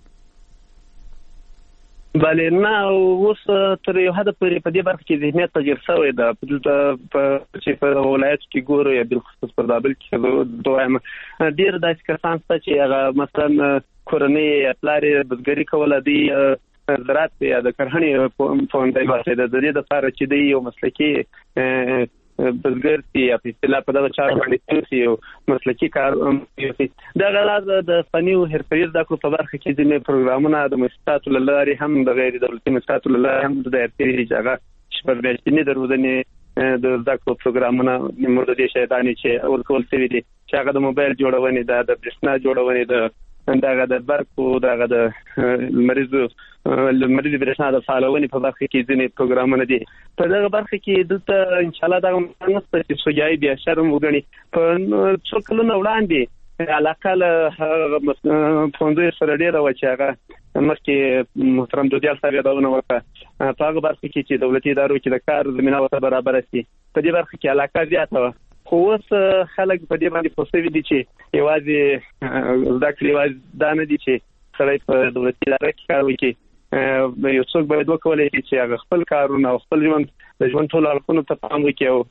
بله نه اوس تر یو حد پورې په دې برخه کې ذهنیت تغیر شوی ده. چې په ولایت کې ګورو یا بل خصوص پر دابل کې دوام ډیر داسې کسان ته چې هغه مثلا کورنۍ پلارې بزګري کوله دي، زراعت یا د کرهڼې په اندای واسه د دې لپاره چې دی یو مسلکي بزګر یا په اصطلاح په دغه چارو باندې چې یو مسلکي کار کوي. دا غلاز د فني او حرفي زده کړو په برخه کې ځینې پروګرامونه د مؤسساتو لارې هم د غیر دولتي مؤسساتو لارې هم د ارتقاء جګه شپږمیاشتنې د روزنې د زده کړو پروګرامونه موږ د دې شایدانې چې ورکول شوی دي چې هغه د موبایل جوړونې د برېښنا جوړونې دغه د برق او دغه د مریض برېښنا د فعالونې په برخه کې ځینې پروګرامونه دي. په دغه برخه کې دلته ان شاء الله دا مستقیم چې سوجای بیا شرم وګڼي. په څو کلونو وړاندې علاقه له فوندو سره ډیره و چې هغه مخکې محترم دودیال صاحب یادونه وکړه په هغه برخه کې چې دولتي ادارو کې د کار زمينه ورته برابر شي. په دې برخه کې علاقه زیاته و، خو اوس خلک په دې باندې پوښتنه دي چې یوازې ځکه یوازې دا نه دي چې سړی په دولتي اداره کې کار وکړي، یو څوک باید وکولای شي چې هغه خپل کارونه او خپل ژوند د ژوند ټول اړخونو ته پام وکړي او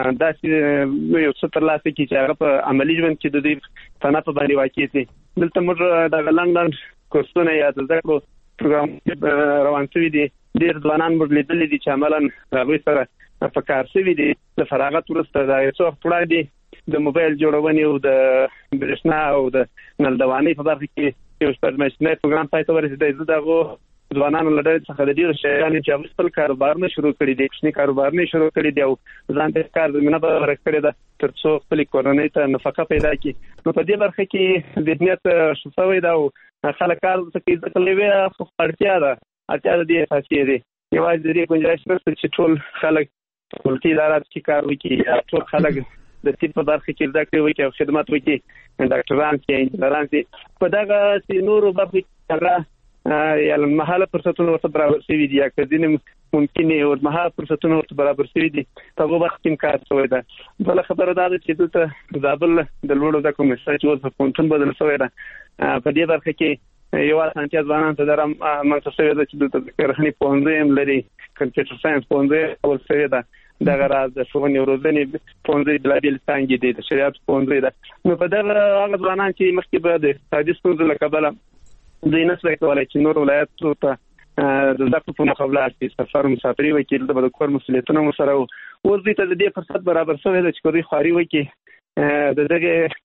داسې یو څه ترلاسه کړي چې هغه په عملی ژوند کې د دې فنا په باندې واقع شي. دلته موږ د لاندې کورسونه یا د زده کړو پروګرام روان شوی دي. ډېر ځوانان موږ لیدلي دي چې عملاً هغوی سره په کار شوي دي. د فراغت وروسته د یو څه وخت وړاندې د موبایل جوړونې او د برېښنا او د نلدوانۍ په برخه کې یو شپږمیاشتنی پروګرام پای ته ورسېدی. زه دغو ځوانانو له ډلې څخه د ډېرو شیانو چې هغوی خپل کاروبارونه شروع کړي دي، کوچني کاروبارونه شروع کړي دي او ځان ته کار زمینه برابره کړې ده تر څو خپلې کورنۍ ته نفقه پیدا کړي. نو په دې برخه کې ذهنیت ښه شوی ده او خلک کار کوي. ځکه لویه خو اړتیا ده د دې اساسي دی. یوازې د دې ګنجایش نشته چې ټول خلک دولتي ادارات کې کار وکړي یا ټول خلک د طب په برخه کې زده کړې وکړي او خدمات وکړي، ډاکټران کې انجنیران کې. په دغه نورو برخو کې هغه یا مهاله فرصتونه ورته برابر شوي دي یا ځینې ممکنې ورمهاله فرصتونه ورته برابر شوي دي. په هغو برخو کې کار شوی ده. بله خبره دا ده چې دلته زابل د لوړو زده کړو مؤسسه چې اوس په پوهنتون بدل شوی ده، په دې برخه کې یو اسانتیا ځوانانو ته د منځته شوې ده چې دلته د کرهڼې پوهنځی هم لري، کمپیوټر ساینس پوهنځی اول شوی ده. دغه راز د ښوونې او روزنې پوهنځی بېلابېل څانګې دي، د شریعت پوهنځی ده. نو په دغه هغه ځوانان چې مخکې به د اقتصادي ستونزو له کبله دوی نشوای کولی چې نور ولایتونو ته د زده کړو په موخه ولاړ شي، سفر مسافري وکړي، دلته به د کور مسؤلیتونه ورسره وو. اوس دوی ته د دې فرصت برابر شوی ده چې دوی خواري وکړي، د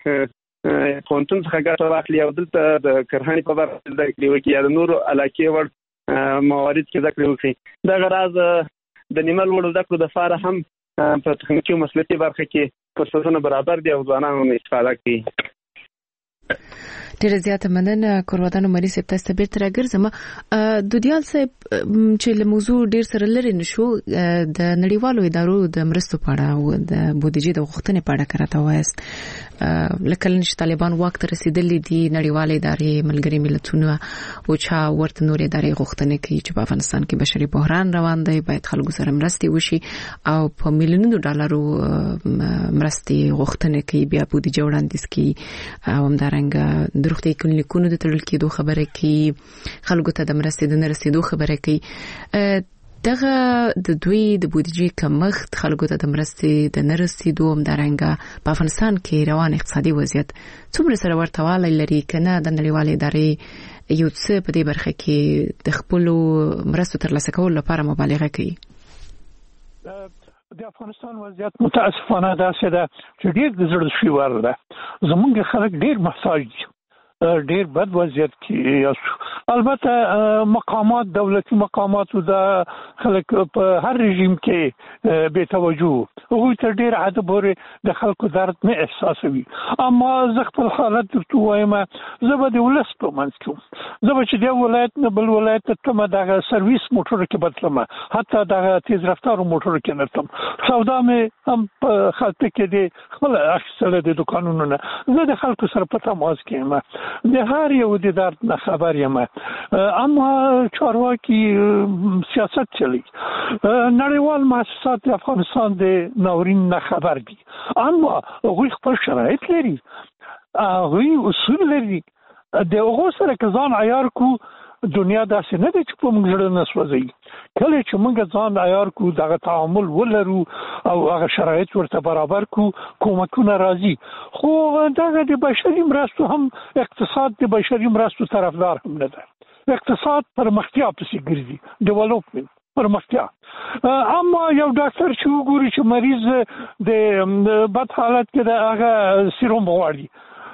دغې پوهنتون څخه ګټه واخلي او دلته د کرهڼې په برخه کې زده کړې وکړي یا د نورو علاقې وړ موارد کې زده کړې وکړي. دغه راز د نیمه لوړو زده کړو دپاره هم په تخنیکي او مسلکي برخه کې فرصتونه برابر دي او ځوانان استفاده کوي. ډیره زیاته مننه. کورودانو مری صاحب تاسو بیرته راګرځم. دودیال صاحب چې له موضوع ډیر سره لري نشو د نړیوالو ادارو د مرستو په اړه او د بودیجې د غوښتنې په اړه کراته وایست. لکه چې طالبان وخت رسیدلې دي نړیوالې ادارې ملګری ملتونه او چا ورته نور ادارې غوښتنې کوي چې په افغانستان کې بشري بحران روان دی، باید خلکو سره مرستې وشي او په میلیونونو ډالرو مرستې غوښتنې کوي، بیا بودیجه وړاندیز کوي او همدارنګه د روغتي کلینیکونو د تړل کېدو خبره کوي، خلکو ته د مرستې د نه رسیدو خبره کوي. دغه د دوی د بودیجې کمښت خلکو ته د مرستې د نرسیدو همدارنګه په افغانستان کې روان اقتصادي وضعیت څومره سره ورته والی لري کنه د نړیوالې ادارې یو څه په دې برخه کې د خپل مرستو ترلاسه کولو لپاره مبالغه کوي؟ د افغانستان وضعیت متاسفانه داسې ده چې ډېر د زړه شوی ده. زمونږ خلک ډېر محتاج دي، ډېر بد وضعیت کې. البته مقامات دولتي مقامات د خلک په هر رژیم کې بے توجه هغوی ته ډېر حد پورې د خلکو درد نه احساسوي. اما زه خپل حالت درته وایم، زه به د ولس په منځ کې وم، زه به چې د ولایت نه بل ولایت ته تلم دغه سرویس موټر کې به تلم، حتی دغه تیز رفتارو موټر کې نه تلم. سودا مې هم په خلطه کې د خپل اخیستله د دوکانونو نه. زه د خلکو سره په تماس کې یم، د هر یو د درد نه خبر یم. اما چارواکي سیاست چلی، نړیوال مؤسسات د افغانستان د ناورین نه خبر دي، اما هغوی خپل شرایط لري، هغوی اصول لري. د هغو سره که ځان عیار کو، دنیا داسې نه ده چې په موږ زړه نه سوځي. کله چې موږ ځان عیار کو، دغه تعامل ولرو او هغه شرایط ورته برابر کو، کومکونه راځي. خو دغه د بشري مرستو هم اقتصاد د بشري مرستو طرفدار هم نه ده. اقتصاد پرمختیا پسې ګرځي، ډیولپمنت پرمختیا. اما یو ډاکټر چې وګوري چې مریض د بد حالت کې د هغه سیروم غواړي،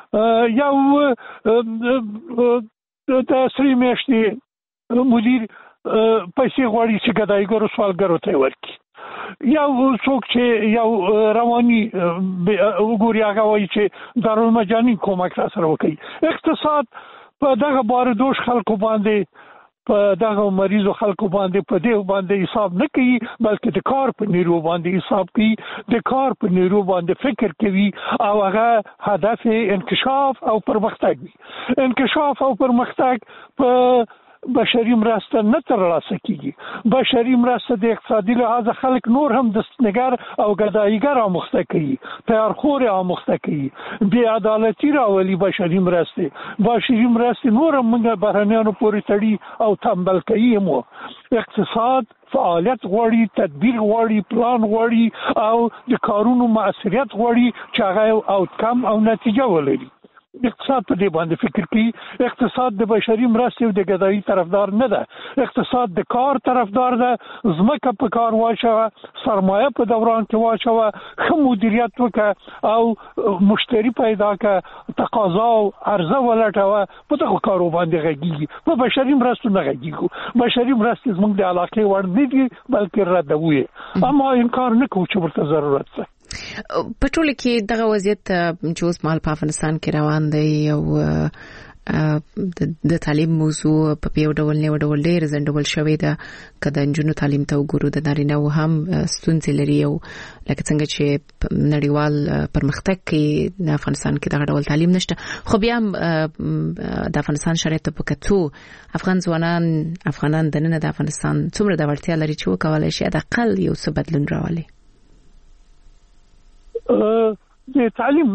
یو د سری میاشتې مدیر پیسې غواړي چې ګدایګرو سوالګرو ته ورکړي، یو څوک چې یو رواني وګوري هغه وایي چې دارالمجانین کومک را سره وکړي. اقتصاد په دغه باردوش خلکو باندې، په دغه مریضو خلکو باندې په دې باندې حساب نه کوي، بلکې د کار په نیرو باندې حساب کوي، د کار په نیرو باندې فکر کوي او هغه هدف انکشاف او پرمختګ وي. انکشاف او پرمختګ په بشري مرسته نه ترلاسه کیږي. بشري مرسته د اقتصادي لحاظ خلک نور هم دستنګر او ګدایګر آموخته کوي، تیارخور آموخته کوي، بې عدالتي راولي. بشري مرسته نور هم موږ بهرنیانو پورې تړي او تنبل کوي. مو اقتصاد فعالیت غواړي، تدبیر غواړي، پلان غواړي او د کارونو مؤثریت غواړي چې هغه آوتکم او نتیجه ولري. اقتصاد په دې باندې فکر کوي. اقتصاد د بشري مرستې او د ګدایي طرفدار نه ده. اقتصاد د کار طرفدار ده. ځمکه په کار واچوه، سرمایه په دوران کې واچوه، ښه مدیریت وکړه او مشتری پیدا کړه، تقاضا او عرضه ولټوه. په دغه کارو باندې غږیږي، په بشري مرستو نه غږیږي. بشري مرستې زموږ د علاقې وړ نه دي، بلکې ردوي. اما انکار نه کوو چې ورته ضرورت ده. په ټوله کې دغه وضعیت چې اوس مهال په افغانستان کې روان دی او د تعلیم موضوع په یو ډول نه ډول ډېر زندول شوی ده. که د نجونو تعلیم ته وګورو، د نارینه‌و هم ستونزې لري، او لکه څنګه چې نړیوال پرمختګ کې د افغانستان کې دغه ډول تعلیم نشته. خو بیا د افغانستان شرایط په کتو افغانان دننه د افغانستان څومره د وړتیا لري چې وکولای شي د اقل یو څه بدلون راولي. د تعلیم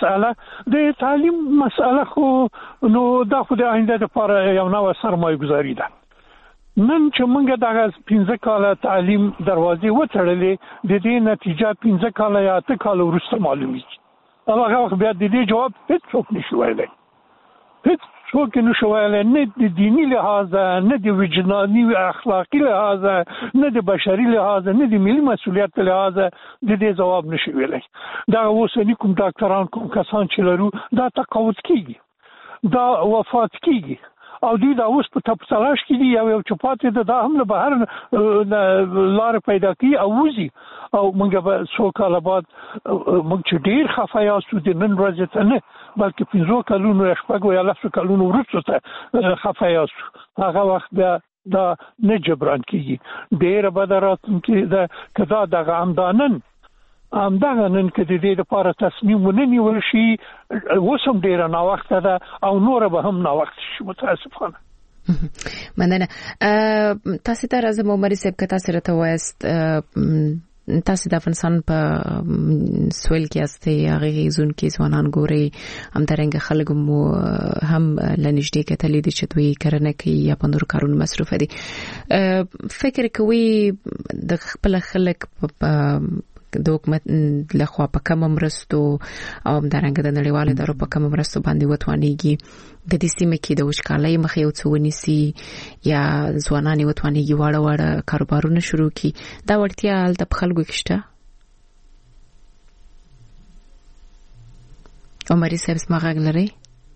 مسأله خو نو دا خو د آینده لپاره یو نوې سرمایه گذاري ده. نن چې موږ دغه 15 کاله تعلیم دروازې وتړلې، د دې نتیجه 15 کاله یا 8 کاله وروسته معلومیږي. هغه وخت بیا د دې جواب هیڅوک نشي ویلی، هیڅوک نشي ویلی، نه د دینی لحاظ، نه د وجداني اخلاقی لحاظ، نه د بشري لحاظ، نه د ملي مسؤلیت لحاظ د دې جواب نشي ویلی. دا اوسنی کوم ډاکټران، کوم کسان چې لرو، دا تقاعد کیږي، دا وفات کیږي او دوی دا اوس په تپسلاش کې دي. یو چپاتې دا هم له بهر لار پیدا کوي او وځي. او موږ به څو کاله بعد موږ چې ډېر خفه یاستو د نن ورځې ته نه، بلکې 15 کلونو یا 6 یا 10 کلونو وروسته ته خفه یاستو. هغه وخت بیا دا نه جبران کیږي. ډېره بده راتلونکې ده که دا دغه همدغه نن که د دې لپاره تصمیم ونه نیول شي، اوس هم ډېره ناوخته ده او نوره به هم ناوخته شي، متاسفانه. مننه. تاسو ته راځم عمر صاحب، که تاسو راته وایست تاسو د افغانستان په سویل کې استه هغه زون کې ځوانان ګوري هم درنګ خلک مو هم لنیشدې کتلې د چتوي کرنه کې یا په نور کارونو مصروف دي فکر کوي د خپل خلک د حکومت لخوا په کوم مرستو او درنګ د نړیوالو ادارو په کوم مرستو باندې وتوانيږي د دې سیمه کې د وشکالۍ مخې او څونیسي یا ځوانان وتوانيږي واړه کاروبارونه شروع کړي دا ورتیا د خلکو کې شته عمري صاحب سماغ لري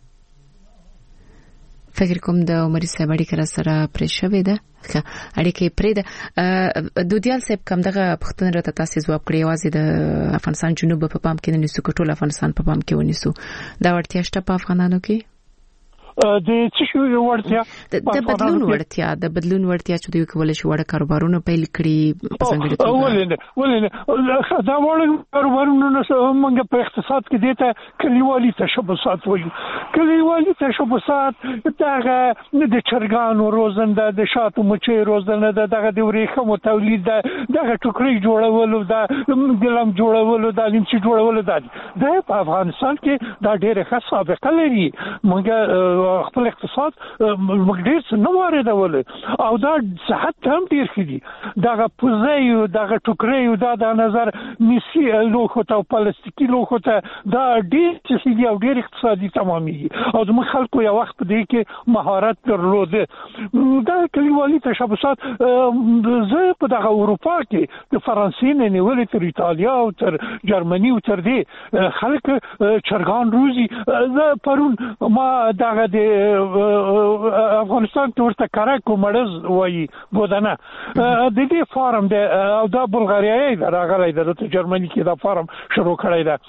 فکر کوم د عمري صاحب اړیکه سره پرې شوې ده اړیکې پرې ده دودیال صاحب کوم دغه پښتون راته تاسو ځواب کړی وازي د افغانستان جنوب په پام کې نه نسو ټول افغانستان په پام کې ونیسو دا ورتیا شته په افغانانو کې د څه شو ورتیا د بدلون ورتیا چې دوی کولای شي وړ کاروبارونه پیل کړي په څنګه ولې دا وړ کاروبارونه موږ په اقتصاد کې دیته کلیوالي تشبثات وایو کلیوالي تشبثات دغه د چرګانو روزنده د شاتو مچۍ روزنده دغه د ورېښمو تولید دغه ټوکري جوړولو د ګلم جوړولو د لمچي جوړولو د په افغانستان کې دا ډېره ښه سابقه لري موږ خپل اقتصاد موږ ډېر څه نه واردول او دا صحت هم ډېر خدي دغه پوزایو دغه ټوکري دا د نظر میسي لوخو ته پلاستیکي لوخو ته دا ډېر څه دي او ډېر اقتصادي تمامي او د خلکو یو وخت دې کې مهارت درلوده دا کلیوالي تشبثات زه په دغه اروپا کې د فرانسې نه نیولې تر ایتالیا او تر جرمني او تر دې خلک چرګان روزي زه پرون ما دغه افغانستان کې ورته کارکو مړز وایي بودنه د دې فارم د او د بلغاریا راغلی د جرمني کې دا فارم شروع کړی دا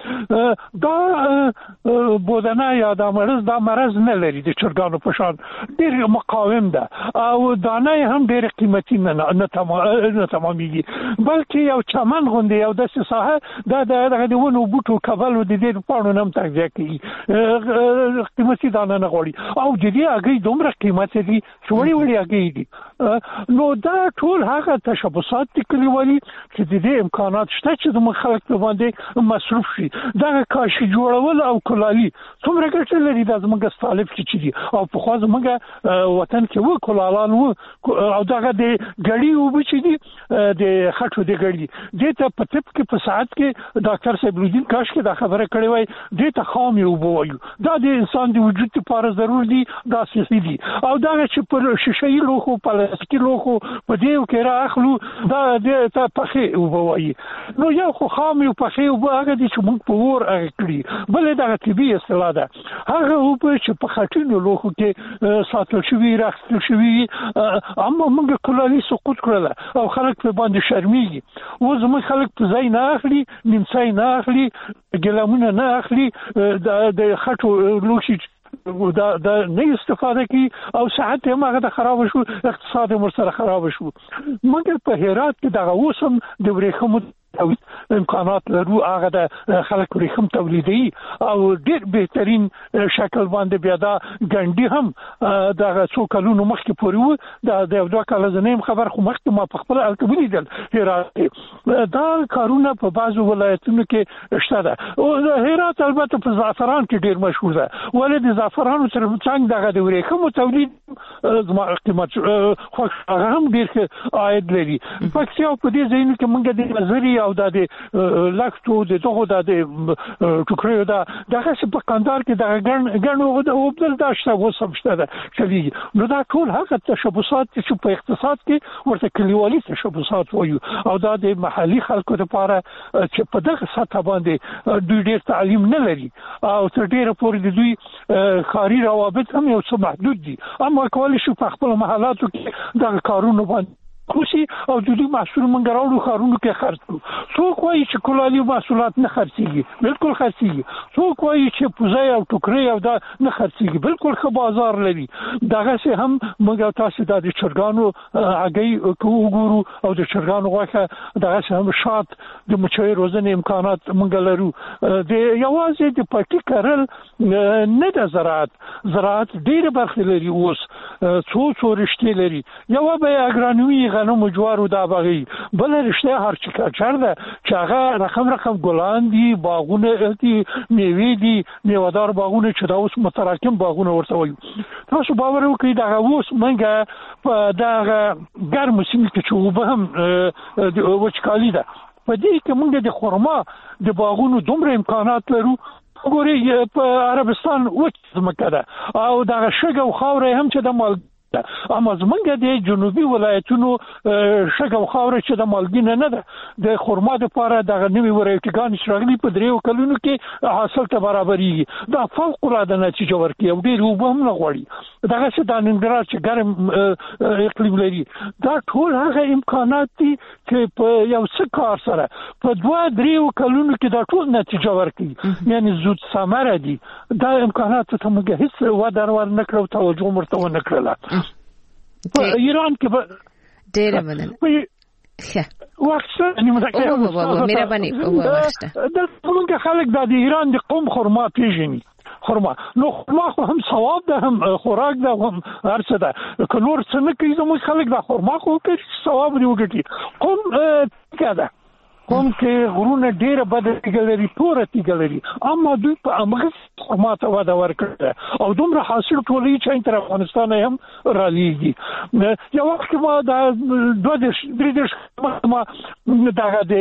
بودنه یا د مړز دا مرز نه لري د چرګانو په شان ډېر مقاوم ده او دانه هم ډېر قیمتي نه تمامېږي بلکې یو چمن غوندي یو د ساحه د ونو بوټو کبل د دې پاڼو نم تغذیه کوي قیمتي دانه نه غوړي او د دې هغه دومره قیمت دي چې وړي هغه دي نو دا ټول هغه تشبثات کلیوالي چې د دې امکانات شته چې د خلک په باندې مصرف شي دا کاشي جوړول او کلالي څومره ګټه لري د زموږ طالب کې چې دي او په خو زموږ وطن کې و کلالان او دغه د غړي او بچي دي د خټو د غړي د ته په طب کې په ساعت کې ډاکټر صاحب لودین کاش کې دا خبره کړې وای د ته خام یو بوایو دا د انسان د وجود لپاره ضروري دي دا سیاسي دي او دا چې پر شیشې لوخو پلاستیکي لوخو په دې کې راخلو دا د ته پخې او بوایي نو یو خو خام یو پخې او هغه دي چې موږ په ور اړکړي بل دا طبي اصطلاح ده هغه چې په خټینو لوخو کې ساتل شوی راخل شوی اما موږ کلالي سقوط کړل او خلک په باندې شرمېږي و زموږ خلک په ځای نه اخلي نیمڅای نه اخلي ګلامونه نه اخلي د خټو لوشي دا نه استفاده کی او صحت هم هغه خراب شو اقتصاد هم سره خراب شو مګر په هرات کې دغه اوسم د ورېښمو امکانات لرو هغه د خلک ورېښم تولیدي او ډېر بهترین شکل باندې بیا دا ګنډي هم دغه څو کلونو مخکې پورې و د دوه کال زنیم خبر خو مخکې ما په خپل الکبلی دل هرات دا کارونه په بعضو ولایتونو کې شته ده او هرات البته په زعفران کې ډېر مشهور ده ولې د زعفرانو تر څنګ دغه د ورېښم تولید قیمت خو هغه هم ډېر عاید لري پکې او په دې ځینو کې موږ د نظری او د لاکټو د دغه د ټوکریو دغه په کندهار کې د غنو او بل داشته وسمشته ده چې نو دا ټول هغه تشبثات چې په اقتصاد کې ورته کلیوالي تشبثات وایو او دا د محلي خلکو لپاره چې په دغه سطح باندې دوی ډېر تعلیم نه لري او تر ډېره پورې د دوی کاري روابط هم یو څه محدود دي اما کولای شي په خپل محلاتو کې د کارونو باندې کوشي او د دې محصول منګراوړو خارونو کې خرڅ کړو څوک وایي چې کلالي محصولات نه خرڅيږي بالکل خرڅيږي څوک وایي چې پوزای او ټوکري او دا نه خرڅيږي بالکل ښه بازار لري دغه څه هم موږ تاسو د چرګانو هغه وګورو او د چرګانو غوښه دغه څه هم شات د مچۍ روزنې امکانات موږ لرو د یوازې د پټی کارل نه د زراعت ډېر برخه لري اوس څو رشتې لري یو به اګرانومي غنمو جوارو دا بغي بل رښتیا هارچکلچر ده چې هغه رقم ګلان دي باغونه دي میوې دي میوهدار باغونه چې دا اوس متراکم باغونه ورته وایي. تاسو باور وکړئ دا اوس منګه په دا ګرم سیمه کې چې وبه هم وچکالي ده په دې کې موږ د خرما د باغونو دومره امکانات لرو. ګوري په عربستان وچ ځمکه ده او دا شګه او خاورې هم چې د مال اما زمونږ د جنوبي ولایتونو شګه او خاورې چې د مالګینه نه ده د خرما د لپاره د نوي ورایټیګان شراغلي په دریو کلونو کې حاصل ته برابرېږي. دا فوق العاده نتیجه ورکوي او ډېر اوبه هم نه غواړي. دغه څه د ننګرهار چې ګرم اقلیم لري دا ټول هغه امکانات دي چې په یو څه کار سره په 2-3 کلونو کې دا ټول نتیجه ورکوي. یعنی زود ثمره دي. دا امکانات ته موږ هیڅ ودر ور نه کړو توجه مرته ونه کړله. په ایران کې ډېر بدل وخت نیمه مهرباني د څنګه خلک د ایران د قوم خرما پیژني. خرما نو خرما هم ثواب ده هم خوراک ده هم هر څه ده. کلور څه نه کوي زموږ خلک د خرما خو کوي ثواب دی وګټي. قوم کده قوم کې غرونه ډیره بدلېږي لري پوره تیګلري اما دوی په امغه خرما ته ودا ورکړه او دومره حاصل ټولې چې تر افغانستان هم رالیږي. یو وخت ما د 2-3 ما دغه د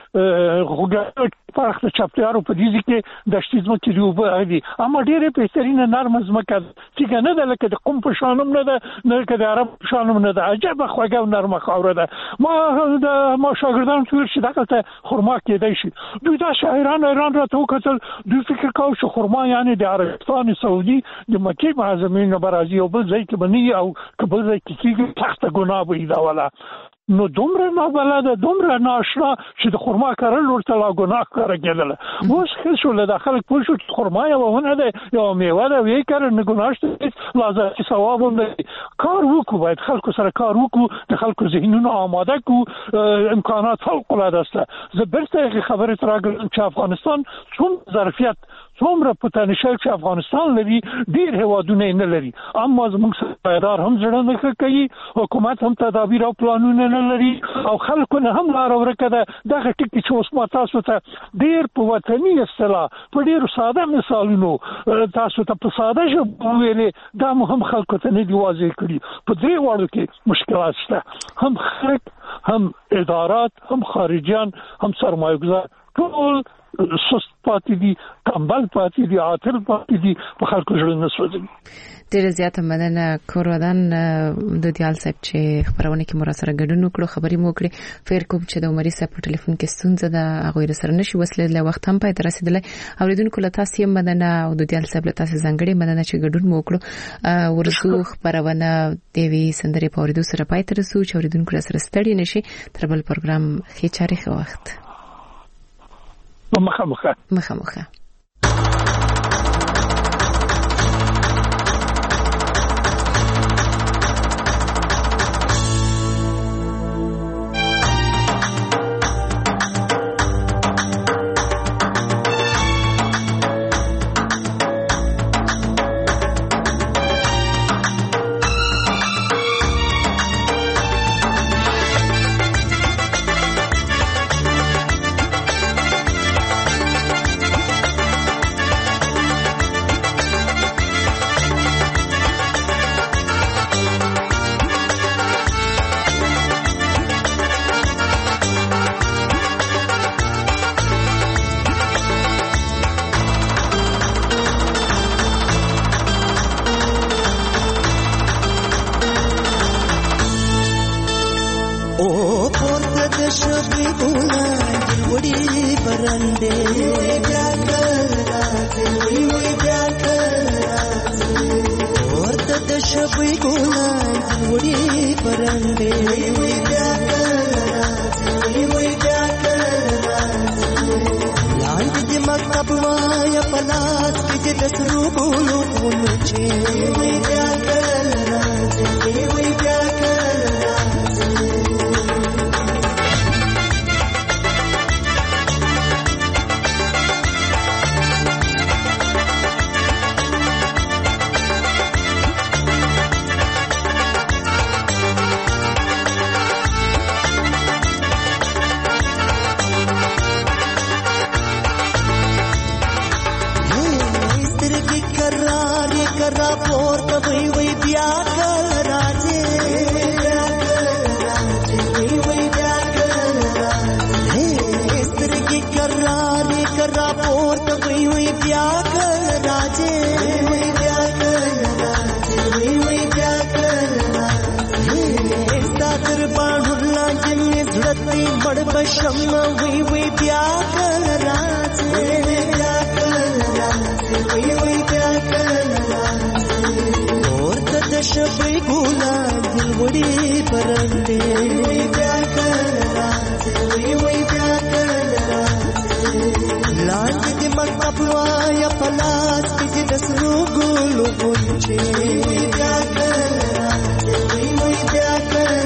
غوګه فرق د چاپټیارو په دې کې د شتیزم کې دیوبه دي اما ډیره بهترینه نرم ځمکه چې نه ده لکه د قوم په شانم نه ده نه لکه د عرب په شانم نه ده. عجب خوږه او نرمه خاوره ده. ما شاګردان ټول چې دغه خرما کېدای شي. دوی دا شاعران ایران راته وکتل دوی فکر کاوه چې خرما یعنی د عربستان سعودي د مکه معظمه نه برازي او بل ځای کې بني او کبل ځای کې تخت ګناه وي دا ولا نو دومره نابلده دومره ناشنا چې د خرما کارل ورته لا ګناه کار کېدل. اوس خو له داخل پوه شو چې خرما یو ونه ده یو میوه ده وی کار نه ګناهشته لازم ثواب هم کار وکړو. باید خلکو سره کار وکړو د خلکو ذهنونو آماده کو امکانات فوق العاده است. زبرته خبره تراګل چې افغانستان څوم ظرفیت څومره پوتنشل چې افغانستان لري ډیر هوادونه نه لري اما زموږ سرمایدار هم ځړه نه کوي حکومت هم تدابیر او پلانونه نه لري او خلکو نه هم لار ورکه ده. دغه ټکی چې اوس ما تاسو ته ډیر په وطني اصطلاح په ډیر ساده مثالونو تاسو ته په ساده ژبه ویلې دا هم خلکو ته نه دی واضح کړی. په دې وړو کې مشکلات شته هم خلک هم ادارات هم خارجيان هم سرمایه‌گذار ټول سست پاتې دي کمبل پاتې دي عاطل پاتې دي په خلکو ژوند نسوځي. ډېر زیاته مننه کورودان د دیال صاحب چې خبرونه کې مراسره ګډون وکړو خبرې مو کړې فیر کوم چې د عمرې صاحب په ټلیفون کې ستونزه ده هغه سره نشي وسلې له وخت هم پاتې رسیدلې اوریدونکو له تاسو هم مننه او د دیال صاحب له تاسو ځانګړي مننه چې ګډون مو وکړو. ورسو خبرونه دیوی سندري په اوریدو سره پاتې رسو چې اوریدونکو سره ستړي نشي تر بل پروګرام خې چاري خو وخت مخه کرا پورته وی وی بیا کل راځي وی بیا کل راځي سترګې کرارې کرا پورته وی وی بیا کل راځي وی بیا کل راځي وی بیا کل راځي ستا تر باندې لاندې زړه مړ بشم وی وی بیا کل راځي وی بیا کل راځي وی بیا کل راځي ورته د شپې ګولا دل وړي پرنده وی بیا کل راځي وی بیا کل راځي لاندې د مکتب وایا پلاس کې د سرو ګلو غونچې وی بیا کل راځي وی بیا کل